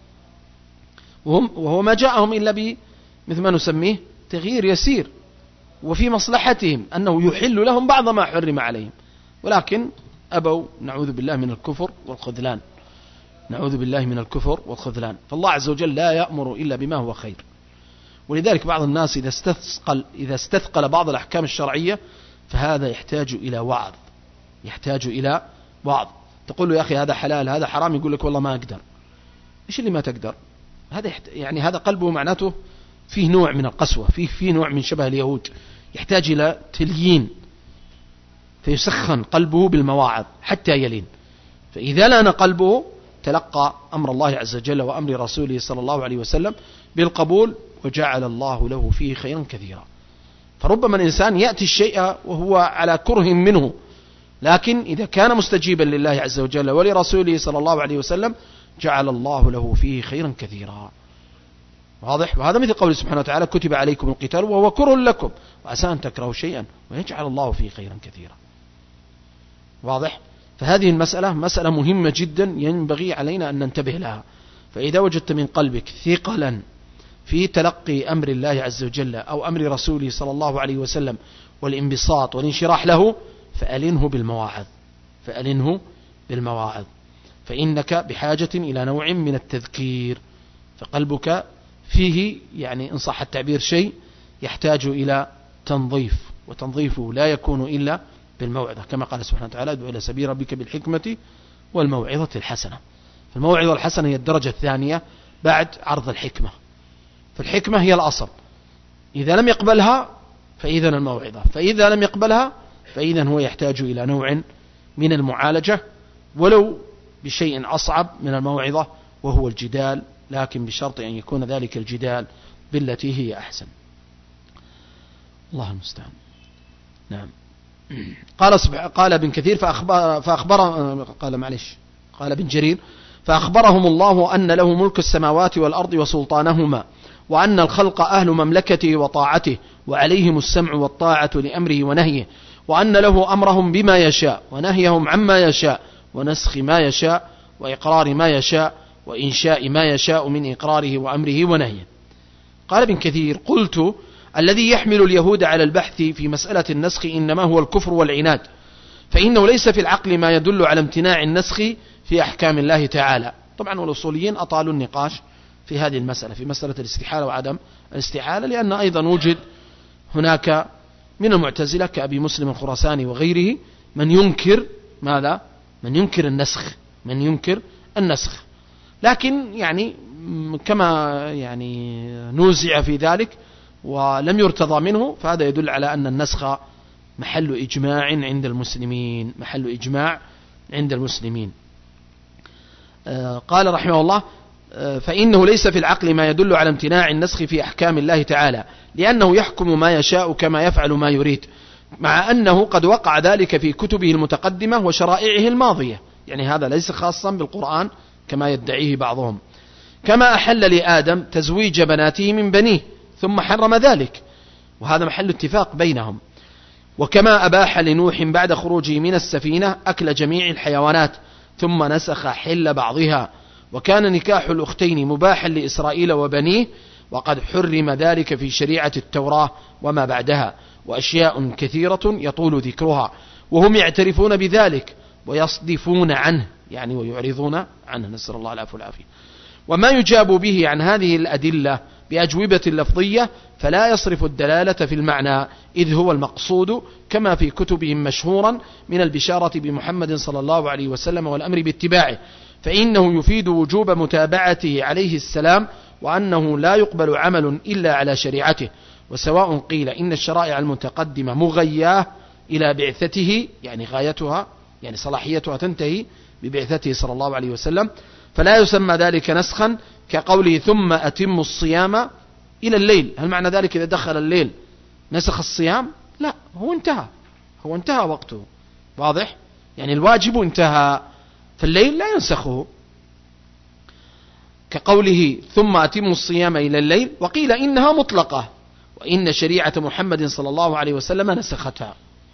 وهم وهو ما جاءهم إلا بمثل ما نسميه تغيير يسير، وفي مصلحتهم أنه يحل لهم بعض ما حرم عليهم، ولكن أبوا نعوذ بالله من الكفر والخذلان، نعوذ بالله من الكفر والخذلان. فالله عز وجل لا يأمر إلا بما هو خير. ولذلك بعض الناس إذا استثقل, إذا استثقل بعض الأحكام الشرعية فهذا يحتاج إلى وعظ، يحتاج إلى وعظ. تقول له يا أخي هذا حلال هذا حرام، يقول لك والله ما أقدر. إيش اللي ما تقدر؟ هذا يحت... يعني هذا قلبه معناته فيه نوع من القسوة، فيه فيه نوع من شبه اليهود، يحتاج إلى تليين فيسخن قلبه بالمواعظ حتى يلين. فإذا لان قلبه تلقى أمر الله عز وجل وأمر رسوله صلى الله عليه وسلم بالقبول وجعل الله له فيه خيرا كثيرا. فربما الإنسان يأتي الشيء وهو على كره منه، لكن إذا كان مستجيبا لله عز وجل ولرسوله صلى الله عليه وسلم جعل الله له فيه خيرا كثيرا. واضح؟ وهذا مثل قوله سبحانه وتعالى كتب عليكم القتال وهو كره لكم وعسى أن تكرهوا شيئا ويجعل الله فيه خيرا كثيرا. واضح؟ فهذه المسألة مسألة مهمة جدا ينبغي علينا أن ننتبه لها. فإذا وجدت من قلبك ثقلا في تلقي أمر الله عز وجل أو أمر رسوله صلى الله عليه وسلم والانبساط والانشراح له فألنه بالمواعظ، فألنه بالمواعظ، فإنك بحاجة إلى نوع من التذكير، فقلبك فيه يعني إن صح التعبير شيء يحتاج إلى تنظيف، وتنظيفه لا يكون إلا بالموعظة، كما قال سبحانه وتعالى: ادعو إلى سبيل ربك بالحكمة والموعظة الحسنة. فالموعظة الحسنة هي الدرجة الثانية بعد عرض الحكمة، فالحكمة هي الأصل، إذا لم يقبلها فإذن الموعظة، فإذا لم يقبلها فإذن هو يحتاج إلى نوع من المعالجة ولو بشيء أصعب من الموعظة وهو الجدال، لكن بشرط أن يكون ذلك الجدال بالتي هي أحسن. الله المستعان. نعم. قال قال ابن كثير فأخبر, فأخبر قال معلش قال ابن جرير: فأخبرهم الله أن له ملك السماوات والأرض وسلطانهما، وأن الخلق أهل مملكته وطاعته، وعليهم السمع والطاعة لأمره ونهيه، وأن له أمرهم بما يشاء ونهيهم عما يشاء، ونسخ ما يشاء وإقرار ما يشاء وإنشاء ما يشاء من إقراره وأمره ونهيه. قال ابن كثير: قلت: الذي يحمل اليهود على البحث في مسألة النسخ إنما هو الكفر والعناد، فإنه ليس في العقل ما يدل على امتناع النسخ في أحكام الله تعالى. طبعا والأصوليين أطالوا النقاش في هذه المسألة، في مسألة الاستحالة وعدم الاستحالة، لأن أيضا وجد هناك من المعتزلة كأبي مسلم الخراساني وغيره من ينكر ماذا؟ من ينكر النسخ، من ينكر النسخ، لكن يعني كما يعني نوزع في ذلك ولم يرتضى منه، فهذا يدل على أن النسخ محل إجماع عند المسلمين، محل إجماع عند المسلمين. قال رحمه الله: فإنه ليس في العقل ما يدل على امتناع النسخ في أحكام الله تعالى، لأنه يحكم ما يشاء كما يفعل ما يريد، مع أنه قد وقع ذلك في كتبه المتقدمة وشرائعه الماضية. يعني هذا ليس خاصا بالقرآن كما يدعيه بعضهم. كما أحل لآدم تزويج بناته من بنيه ثم حرم ذلك، وهذا محل اتفاق بينهم. وكما أباح لنوح بعد خروجه من السفينة أكل جميع الحيوانات ثم نسخ حل بعضها، وكان نكاح الأختين مباحا لإسرائيل وبنيه، وقد حرم ذلك في شريعة التوراة وما بعدها، وأشياء كثيرة يطول ذكرها، وهم يعترفون بذلك ويصدفون عنه، يعني ويعرضون عنه، نسأل الله العفو والعافية. وما يجاب به عن هذه الأدلة بأجوبة لفظية فلا يصرف الدلالة في المعنى، إذ هو المقصود كما في كتبهم مشهورا من البشارة بمحمد صلى الله عليه وسلم والأمر باتباعه، فإنه يفيد وجوب متابعته عليه السلام، وأنه لا يقبل عمل إلا على شريعته. وسواء قيل إن الشرائع المتقدمة مغياه إلى بعثته، يعني غايتها يعني صلاحيتها تنتهي ببعثته صلى الله عليه وسلم، فلا يسمى ذلك نسخا، كقوله: ثم أتم الصيام إلى الليل. هل معنى ذلك إذا دخل الليل نسخ الصيام؟ لا، هو انتهى، هو انتهى وقته، واضح؟ يعني الواجب انتهى، فالليل لا ينسخه، كقوله: ثم أتم الصيام إلى الليل. وقيل إنها مطلقة، وإن شريعة محمد صلى الله عليه وسلم نسختها.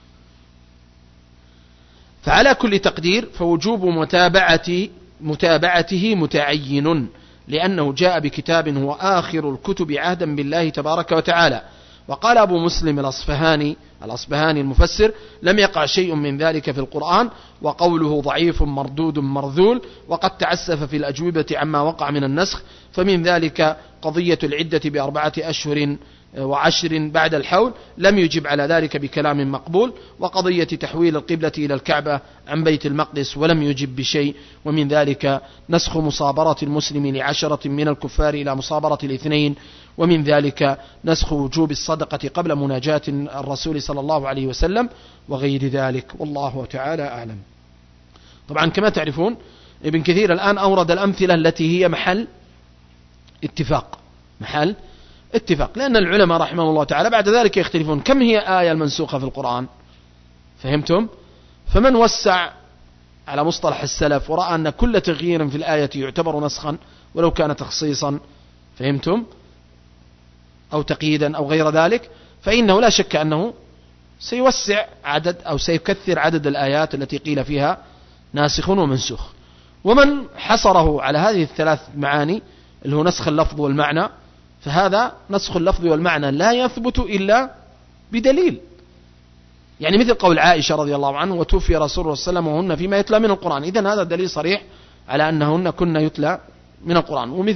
فعلى كل تقدير فوجوب متابعة متابعته متعين، لأنه جاء بكتاب هو آخر الكتب عهدا بالله تبارك وتعالى. وقال أبو مسلم الأصفهاني الأصبهاني المفسر: لم يقع شيء من ذلك في القرآن، وقوله ضعيف مردود مرذول، وقد تعسف في الأجوبة عما وقع من النسخ، فمن ذلك قضية العدة بأربعة أشهر وعشر بعد الحول، لم يجب على ذلك بكلام مقبول، وقضية تحويل القبلة إلى الكعبة عن بيت المقدس، ولم يجب بشيء. ومن ذلك نسخ مصابرة المسلم لعشرة من الكفار إلى مصابرة الاثنين، ومن ذلك نسخ وجوب الصدقة قبل مناجاة الرسول صلى الله عليه وسلم، وغير ذلك، والله تعالى أعلم. طبعا كما تعرفون ابن كثير الآن أورد الأمثلة التي هي محل اتفاق، محل اتفاق، لأن العلماء رحمه الله تعالى بعد ذلك يختلفون كم هي آية المنسوخة في القرآن، فهمتم؟ فمن وسع على مصطلح السلف ورأى أن كل تغيير في الآية يعتبر نسخا ولو كان تخصيصا، فهمتم؟ أو تقييدا أو غير ذلك، فإنه لا شك أنه سيوسع عدد أو سيكثر عدد الآيات التي قيل فيها ناسخ ومنسوخ. ومن حصره على هذه الثلاث معاني اللي هو نسخ اللفظ والمعنى، فهذا نسخ اللفظ والمعنى لا يثبت إلا بدليل، يعني مثل قول عائشة رضي الله عنه: وتوفي رسول الله صلى الله عليه وسلم وهن فيما يتلى من القرآن. إذن هذا دليل صريح على أنهن كن يتلى من القرآن. ومثل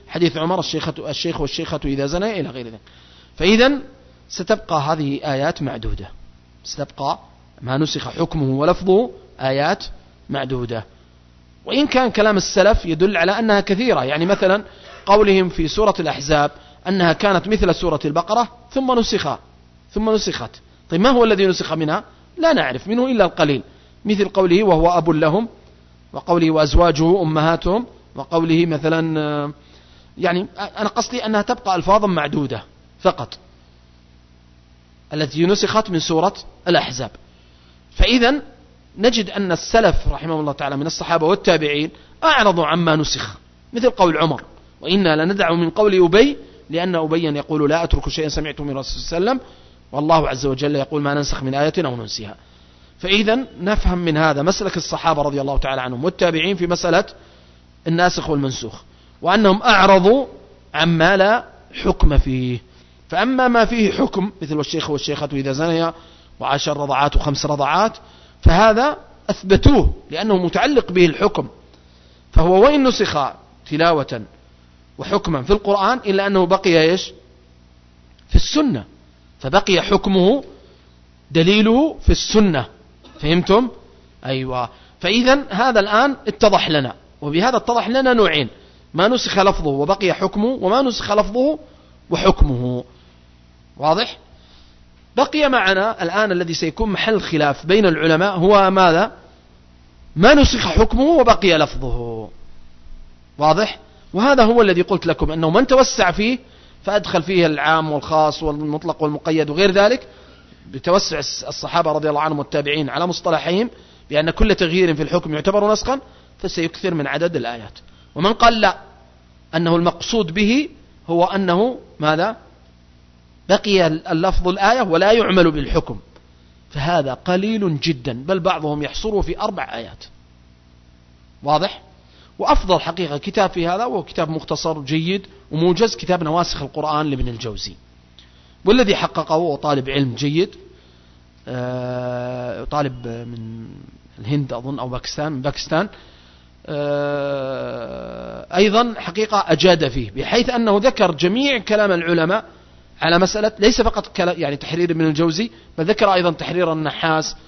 حديث عمر الشيخ الشيخ والشيخة إذا زنيا إلى غير ذلك. فإذا ستبقى هذه آيات معدودة، ستبقى ما نسخ حكمه ولفظه آيات معدودة. وإن كان كلام السلف يدل على أنها كثيرة، يعني مثلا قولهم في سورة الأحزاب أنها كانت مثل سورة البقرة ثم نسخ ثم نسخت. طيب ما هو الذي نسخ منها؟ لا نعرف منه إلا القليل، مثل قوله وهو أب لهم، وقوله وأزواجه أمهاتهم، وقوله مثلا، يعني أنا قصدي أنها تبقى ألفاظا معدودة فقط التي نسخت من سورة الأحزاب. فإذا نجد أن السلف رحمه الله تعالى من الصحابة والتابعين أعرضوا عما نسخ، مثل قول عمر وإنا لندع من قول أبي لأن أبيا يقول لا أترك شيئا سمعته من رسول الله صلى الله عليه وسلم، والله عز وجل يقول ما ننسخ من آية أو ننسها. فإذا نفهم من هذا مسلك الصحابة رضي الله تعالى عنهم والتابعين في مسألة الناسخ والمنسوخ، وأنهم أعرضوا عما لا حكم فيه. فأما ما فيه حكم مثل والشيخ والشيخة إذا زنيا وعشر رضعات وخمس رضعات فهذا أثبتوه لأنه متعلق به الحكم، فهو وإن نسخ تلاوة وحكما في القرآن إلا أنه بقي إيش في السنة، فبقي حكمه دليله في السنة. فهمتم؟ أيوة. فإذا هذا الآن اتضح لنا، وبهذا اتضح لنا نوعين: ما نسخ لفظه وبقي حكمه، وما نسخ لفظه وحكمه. واضح؟ بقي معنا الآن الذي سيكون محل خلاف بين العلماء هو ماذا؟ ما نسخ حكمه وبقي لفظه. واضح؟ وهذا هو الذي قلت لكم أنه من توسع فيه فأدخل فيه العام والخاص والمطلق والمقيد وغير ذلك، بتوسع الصحابة رضي الله عنهم والتابعين على مصطلحهم بأن كل تغيير في الحكم يعتبر نسخا، فسيكثر من عدد الآيات. ومن قال لا، أنه المقصود به هو أنه ماذا؟ بقي اللفظ الآية ولا يعمل بالحكم، فهذا قليل جدا، بل بعضهم يحصره في أربع آيات. واضح؟ وأفضل حقيقة كتاب في هذا وهو كتاب مختصر جيد وموجز، كتاب نواسخ القرآن لابن الجوزي، والذي حققه هو طالب علم جيد، طالب من الهند أظن أو باكستان، من باكستان أيضا حقيقة أجاد فيه، بحيث أنه ذكر جميع كلام العلماء على مسألة، ليس فقط يعني تحرير ابن الجوزي، بل ذكر أيضا تحرير النحاس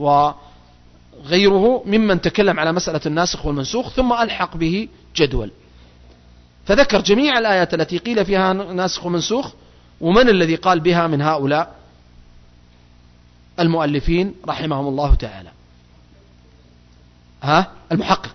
وغيره ممن تكلم على مسألة الناسخ والمنسوخ، ثم ألحق به جدول، فذكر جميع الآيات التي قيل فيها ناسخ ومنسوخ، ومن الذي قال بها من هؤلاء المؤلفين رحمهم الله تعالى. ها المحقق.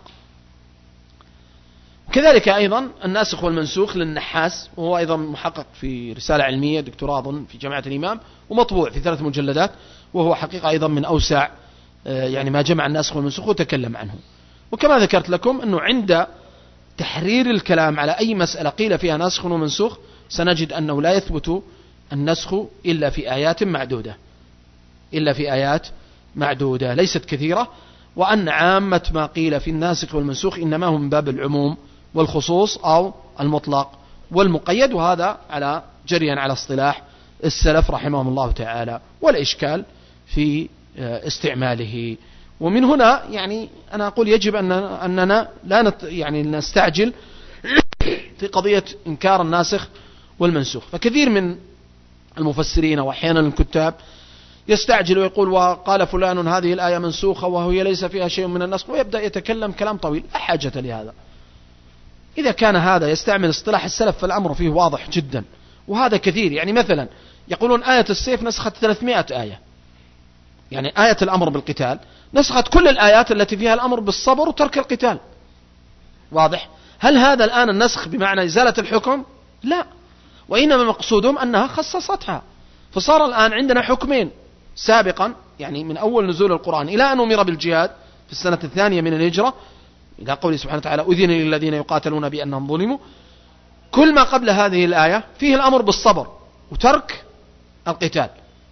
كذلك أيضا الناسخ والمنسوخ للنحاس، وهو أيضا محقق في رسالة علمية دكتوراه أظن في جامعة الإمام، ومطبوع في ثلاث مجلدات، وهو حقيقة أيضا من أوسع يعني ما جمع الناسخ والمنسوخ وتكلم عنه. وكما ذكرت لكم أنه عند تحرير الكلام على أي مسألة قيل فيها ناسخ ومنسوخ سنجد أنه لا يثبت النسخ إلا في آيات معدودة، إلا في آيات معدودة ليست كثيرة، وأن عامة ما قيل في الناسخ والمنسوخ إنما هم من باب العموم والخصوص أو المطلق والمقيد، وهذا على جريا على اصطلاح السلف رحمهم الله تعالى، ولا إشكال في استعماله. ومن هنا يعني أنا أقول يجب أننا لا نت يعني نستعجل في قضية إنكار الناسخ والمنسوخ. فكثير من المفسرين وأحيانا الكتاب يستعجل ويقول وقال فلان هذه الآية منسوخة وهي ليس فيها شيء من النسخ، ويبدأ يتكلم كلام طويل، لا حاجة لهذا. إذا كان هذا يستعمل اصطلاح السلف فالأمر فيه واضح جدا، وهذا كثير. يعني مثلا يقولون آية السيف نسخت ثلاثمائة آية، يعني آية الأمر بالقتال نسخت كل الآيات التي فيها الأمر بالصبر وترك القتال. واضح؟ هل هذا الآن النسخ بمعنى إزالة الحكم؟ لا، وإنما مقصودهم أنها خصصتها، فصار الآن عندنا حكمين سابقا، يعني من أول نزول القرآن إلى أن أمر بالجهاد في السنة الثانية من الهجرة إلى قوله سبحانه وتعالى أذن للذين يقاتلون بأنهم ظلموا، كل ما قبل هذه الآية فيه الأمر بالصبر وترك القتال.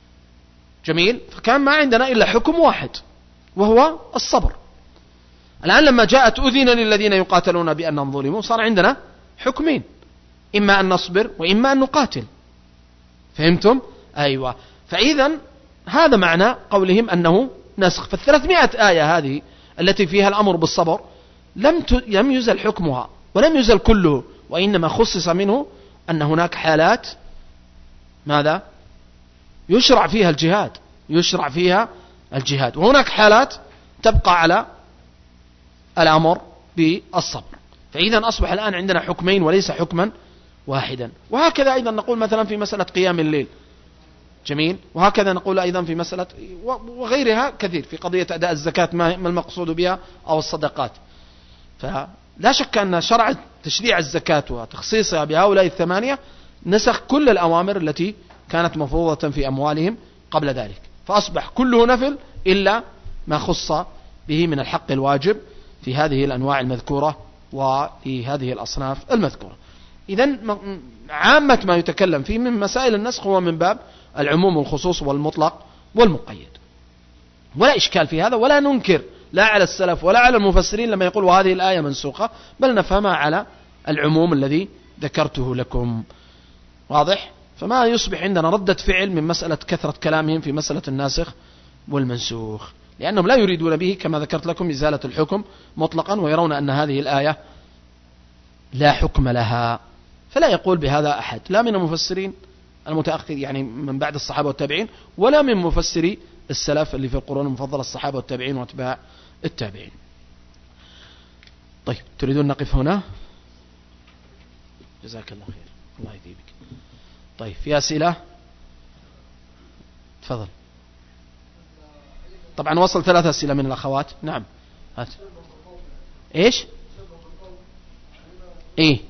جميل؟ فكان ما عندنا إلا حكم واحد وهو الصبر. الآن لما جاءت أذن للذين يقاتلون بأنهم ظلموا صار عندنا حكمين، إما أن نصبر وإما أن نقاتل. فهمتم؟ أيوة. فإذا هذا معنى قولهم أنه نسخ. فالثلاثمائة آية هذه التي فيها الأمر بالصبر لم لم يزل حكمها ولم يزل كله، وإنما خصص منه أن هناك حالات ماذا يشرع فيها الجهاد يشرع فيها الجهاد وهناك حالات تبقى على الأمر بالصبر. فإذا أصبح الآن عندنا حكمين وليس حكما واحدا. وهكذا أيضا نقول مثلا في مسألة قيام الليل، جميل، وهكذا نقول أيضا في مسألة وغيرها كثير في قضية أداء الزكاة ما المقصود بها أو الصدقات. فلا شك أن شرع تشريع الزكاة وتخصيصها بهؤلاء الثمانية نسخ كل الأوامر التي كانت مفروضة في أموالهم قبل ذلك، فأصبح كله نفل إلا ما خص به من الحق الواجب في هذه الأنواع المذكورة وفي هذه الأصناف المذكورة. إذن عامة ما يتكلم فيه من مسائل النسخ هو من باب العموم والخصوص والمطلق والمقيد، ولا إشكال في هذا، ولا ننكر لا على السلف ولا على المفسرين لما يقول وهذه الآية منسوخة، بل نفهمها على العموم الذي ذكرته لكم. واضح؟ فما يصبح عندنا ردة فعل من مسألة كثرة كلامهم في مسألة الناسخ والمنسوخ، لأنهم لا يريدون به كما ذكرت لكم إزالة الحكم مطلقا، ويرون أن هذه الآية لا حكم لها. فلا يقول بهذا أحد لا من المفسرين المتأخر يعني من بعد الصحابة والتابعين، ولا من مفسري السلف اللي في القرون المفضلة الصحابة والتابعين واتباع التابعين. طيب تريدون نقف هنا؟ جزاك الله خير، الله يثيبك. طيب في أسئلة؟ تفضل. طبعا وصل ثلاثة أسئلة من الأخوات. نعم هات. إيش؟ إيه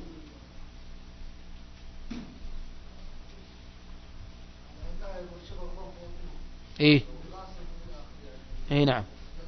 إيه إيه نعم.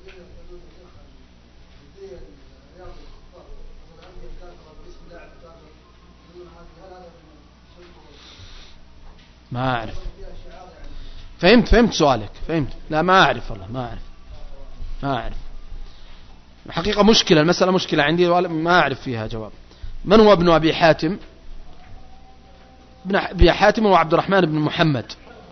ما أعرف. فهمت فهمت سؤالك، فهمت. لا ما أعرف والله، ما أعرف ما أعرف حقيقة. مشكلة المسألة مشكلة عندي، ما أعرف فيها جواب. من هو ابن أبي حاتم؟ ابن أبي حاتم هو عبد الرحمن بن محمد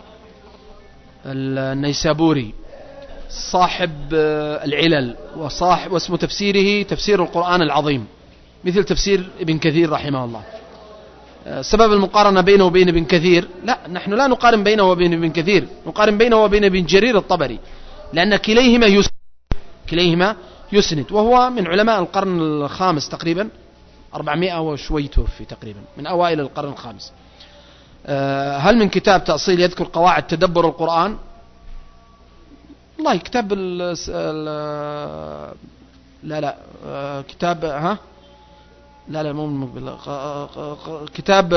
النيسابوري، صاحب العلل، وصاحب واسم تفسيره تفسير القرآن العظيم، مثل تفسير ابن كثير رحمه الله. سبب المقارنة بينه وبين ابن كثير، لا نحن لا نقارن بينه وبين ابن كثير، نقارن بينه وبين ابن جرير الطبري، لأن كليهما يسند كليهما يسند وهو من علماء القرن الخامس تقريبا، أربعمائة وشوي توفي تقريبا، من أوائل القرن الخامس. هل من كتاب تأصيل يذكر قواعد تدبر القرآن؟ والله كتاب ال ال لا لا كتاب ها لا لا مو كتاب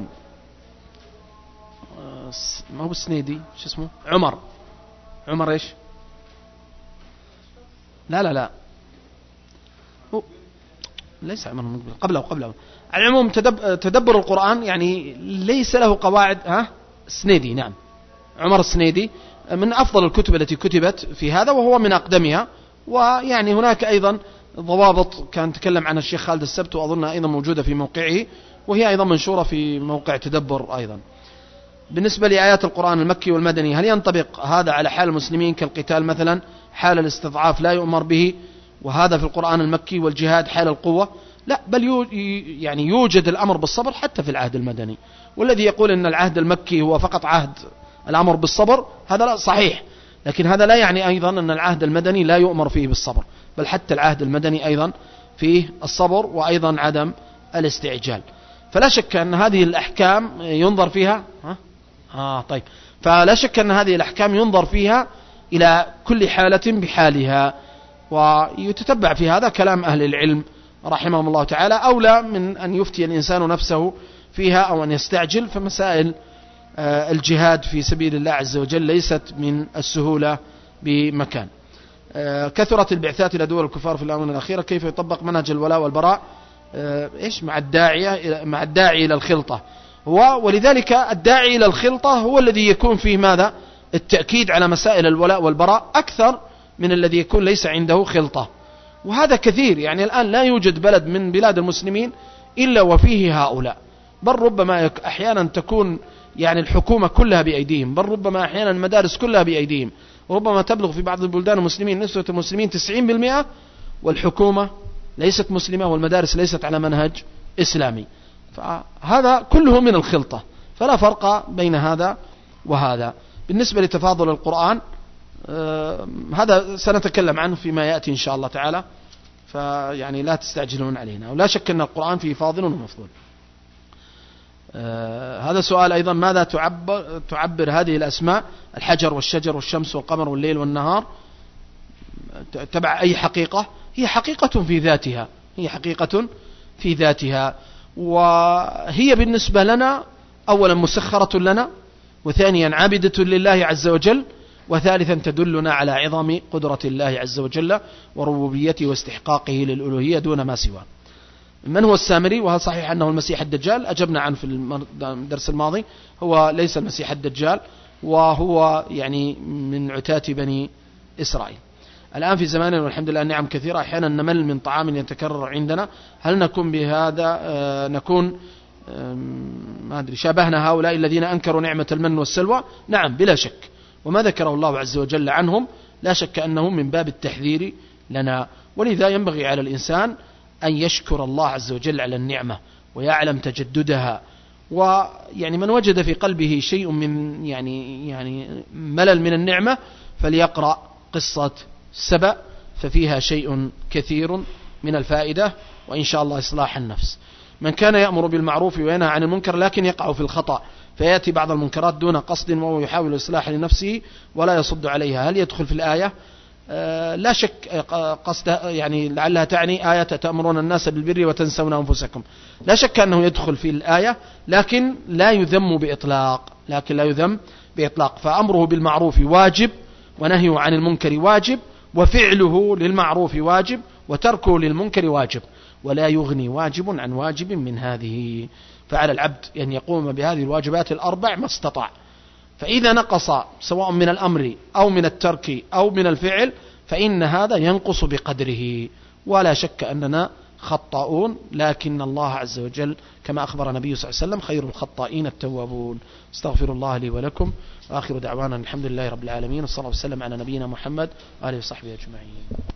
ما هو السنيدي، شو اسمه؟ عمر عمر ايش؟ لا لا لا ليس عمر المقبل، قبله قبله. على العموم تدبر القرآن يعني ليس له قواعد. ها السنيدي، نعم عمر السنيدي من أفضل الكتب التي كتبت في هذا، وهو من أقدمها. ويعني هناك أيضا ضوابط كان تكلم عنها الشيخ خالد السبت، وأظنها أيضا موجودة في موقعه، وهي أيضا منشورة في موقع تدبر أيضا. بالنسبة لآيات القرآن المكي والمدني، هل ينطبق هذا على حال المسلمين كالقتال مثلا؟ حال الاستضعاف لا يؤمر به، وهذا في القرآن المكي، والجهاد حال القوة؟ لا، بل يو يعني يوجد الأمر بالصبر حتى في العهد المدني. والذي يقول أن العهد المكي هو فقط عهد الأمر بالصبر هذا لا صحيح، لكن هذا لا يعني أيضا أن العهد المدني لا يؤمر فيه بالصبر، بل حتى العهد المدني أيضا فيه الصبر وأيضا عدم الاستعجال. فلا شك أن هذه الأحكام ينظر فيها ها؟ آه طيب فلا شك أن هذه الأحكام ينظر فيها إلى كل حالة بحالها، ويتتبع في هذا كلام أهل العلم رحمهم الله تعالى، أولى من أن يفتي الإنسان نفسه فيها أو أن يستعجل. فمسائل الجهاد في سبيل الله عز وجل ليست من السهولة بمكان. كثرت البعثات إلى دول الكفار في الآونة الأخيرة، كيف يطبق منهج الولاء والبراء؟ إيش مع الداعية مع الداعي إلى الخلطة هو، ولذلك الداعي إلى الخلطة هو الذي يكون فيه ماذا؟ التأكيد على مسائل الولاء والبراء أكثر من الذي يكون ليس عنده خلطة. وهذا كثير، يعني الآن لا يوجد بلد من بلاد المسلمين إلا وفيه هؤلاء، بل ربما أحيانا تكون يعني الحكومة كلها بأيديهم، بل ربما أحيانا المدارس كلها بأيديهم، وربما تبلغ في بعض البلدان المسلمين نسبة المسلمين تسعين بالمئة، والحكومة ليست مسلمة والمدارس ليست على منهج إسلامي. فهذا كله من الخلطة، فلا فرق بين هذا وهذا. بالنسبة لتفاضل القرآن هذا سنتكلم عنه فيما يأتي إن شاء الله تعالى، فيعني لا تستعجلون علينا. ولا شك أن القرآن فيه فاضل ومفضول. هذا سؤال أيضا: ماذا تعبر, تعبر هذه الأسماء؟ الحجر والشجر والشمس والقمر والليل والنهار تبع أي حقيقة؟ هي حقيقة في ذاتها، هي حقيقة في ذاتها، وهي بالنسبة لنا أولا مسخرة لنا، وثانيا عابدة لله عز وجل، وثالثا تدلنا على عظم قدرة الله عز وجل وربوبيته واستحقاقه للألوهية دون ما سواه. من هو السامري؟ وهل صحيح أنه المسيح الدجال؟ أجبنا عنه في الدرس الماضي، هو ليس المسيح الدجال، وهو يعني من عتاة بني إسرائيل. الآن في زماننا والحمد لله نعم كثيرة، أحيانا نمل من طعام يتكرر عندنا، هل نكون بهذا آه نكون آه ما أدري شابهنا هؤلاء الذين أنكروا نعمة المن والسلوى؟ نعم بلا شك، وما ذكره الله عز وجل عنهم لا شك أنه من باب التحذير لنا. ولذا ينبغي على الإنسان أن يشكر الله عز وجل على النعمة ويعلم تجددها. ويعني من وجد في قلبه شيء من يعني يعني ملل من النعمة فليقرأ قصة سبأ، ففيها شيء كثير من الفائدة وإن شاء الله إصلاح النفس. من كان يأمر بالمعروف وينهى عن المنكر لكن يقع في الخطأ، فيأتي بعض المنكرات دون قصد وهو يحاول إصلاح لنفسه ولا يصد عليها، هل يدخل في الآية؟ آه لا شك قصد يعني لعلها تعني آية تأمرون الناس بالبر وتنسون أنفسكم، لا شك أنه يدخل في الآية، لكن لا يذم بإطلاق، لكن لا يذم بإطلاق. فأمره بالمعروف واجب، ونهيه عن المنكر واجب، وفعله للمعروف واجب، وتركه للمنكر واجب، ولا يغني واجب عن واجب من هذه. فعلى العبد أن يقوم بهذه الواجبات الأربع ما استطاع، فإذا نقص سواء من الأمر أو من الترك أو من الفعل فإن هذا ينقص بقدره. ولا شك أننا خطاؤون، لكن الله عز وجل كما أخبر النبي صلى الله عليه وسلم خير الخطائين التوابون. استغفر الله لي ولكم، وآخر دعوانا الحمد لله رب العالمين، وصلى الله وسلم على نبينا محمد وآله وصحبه أجمعين.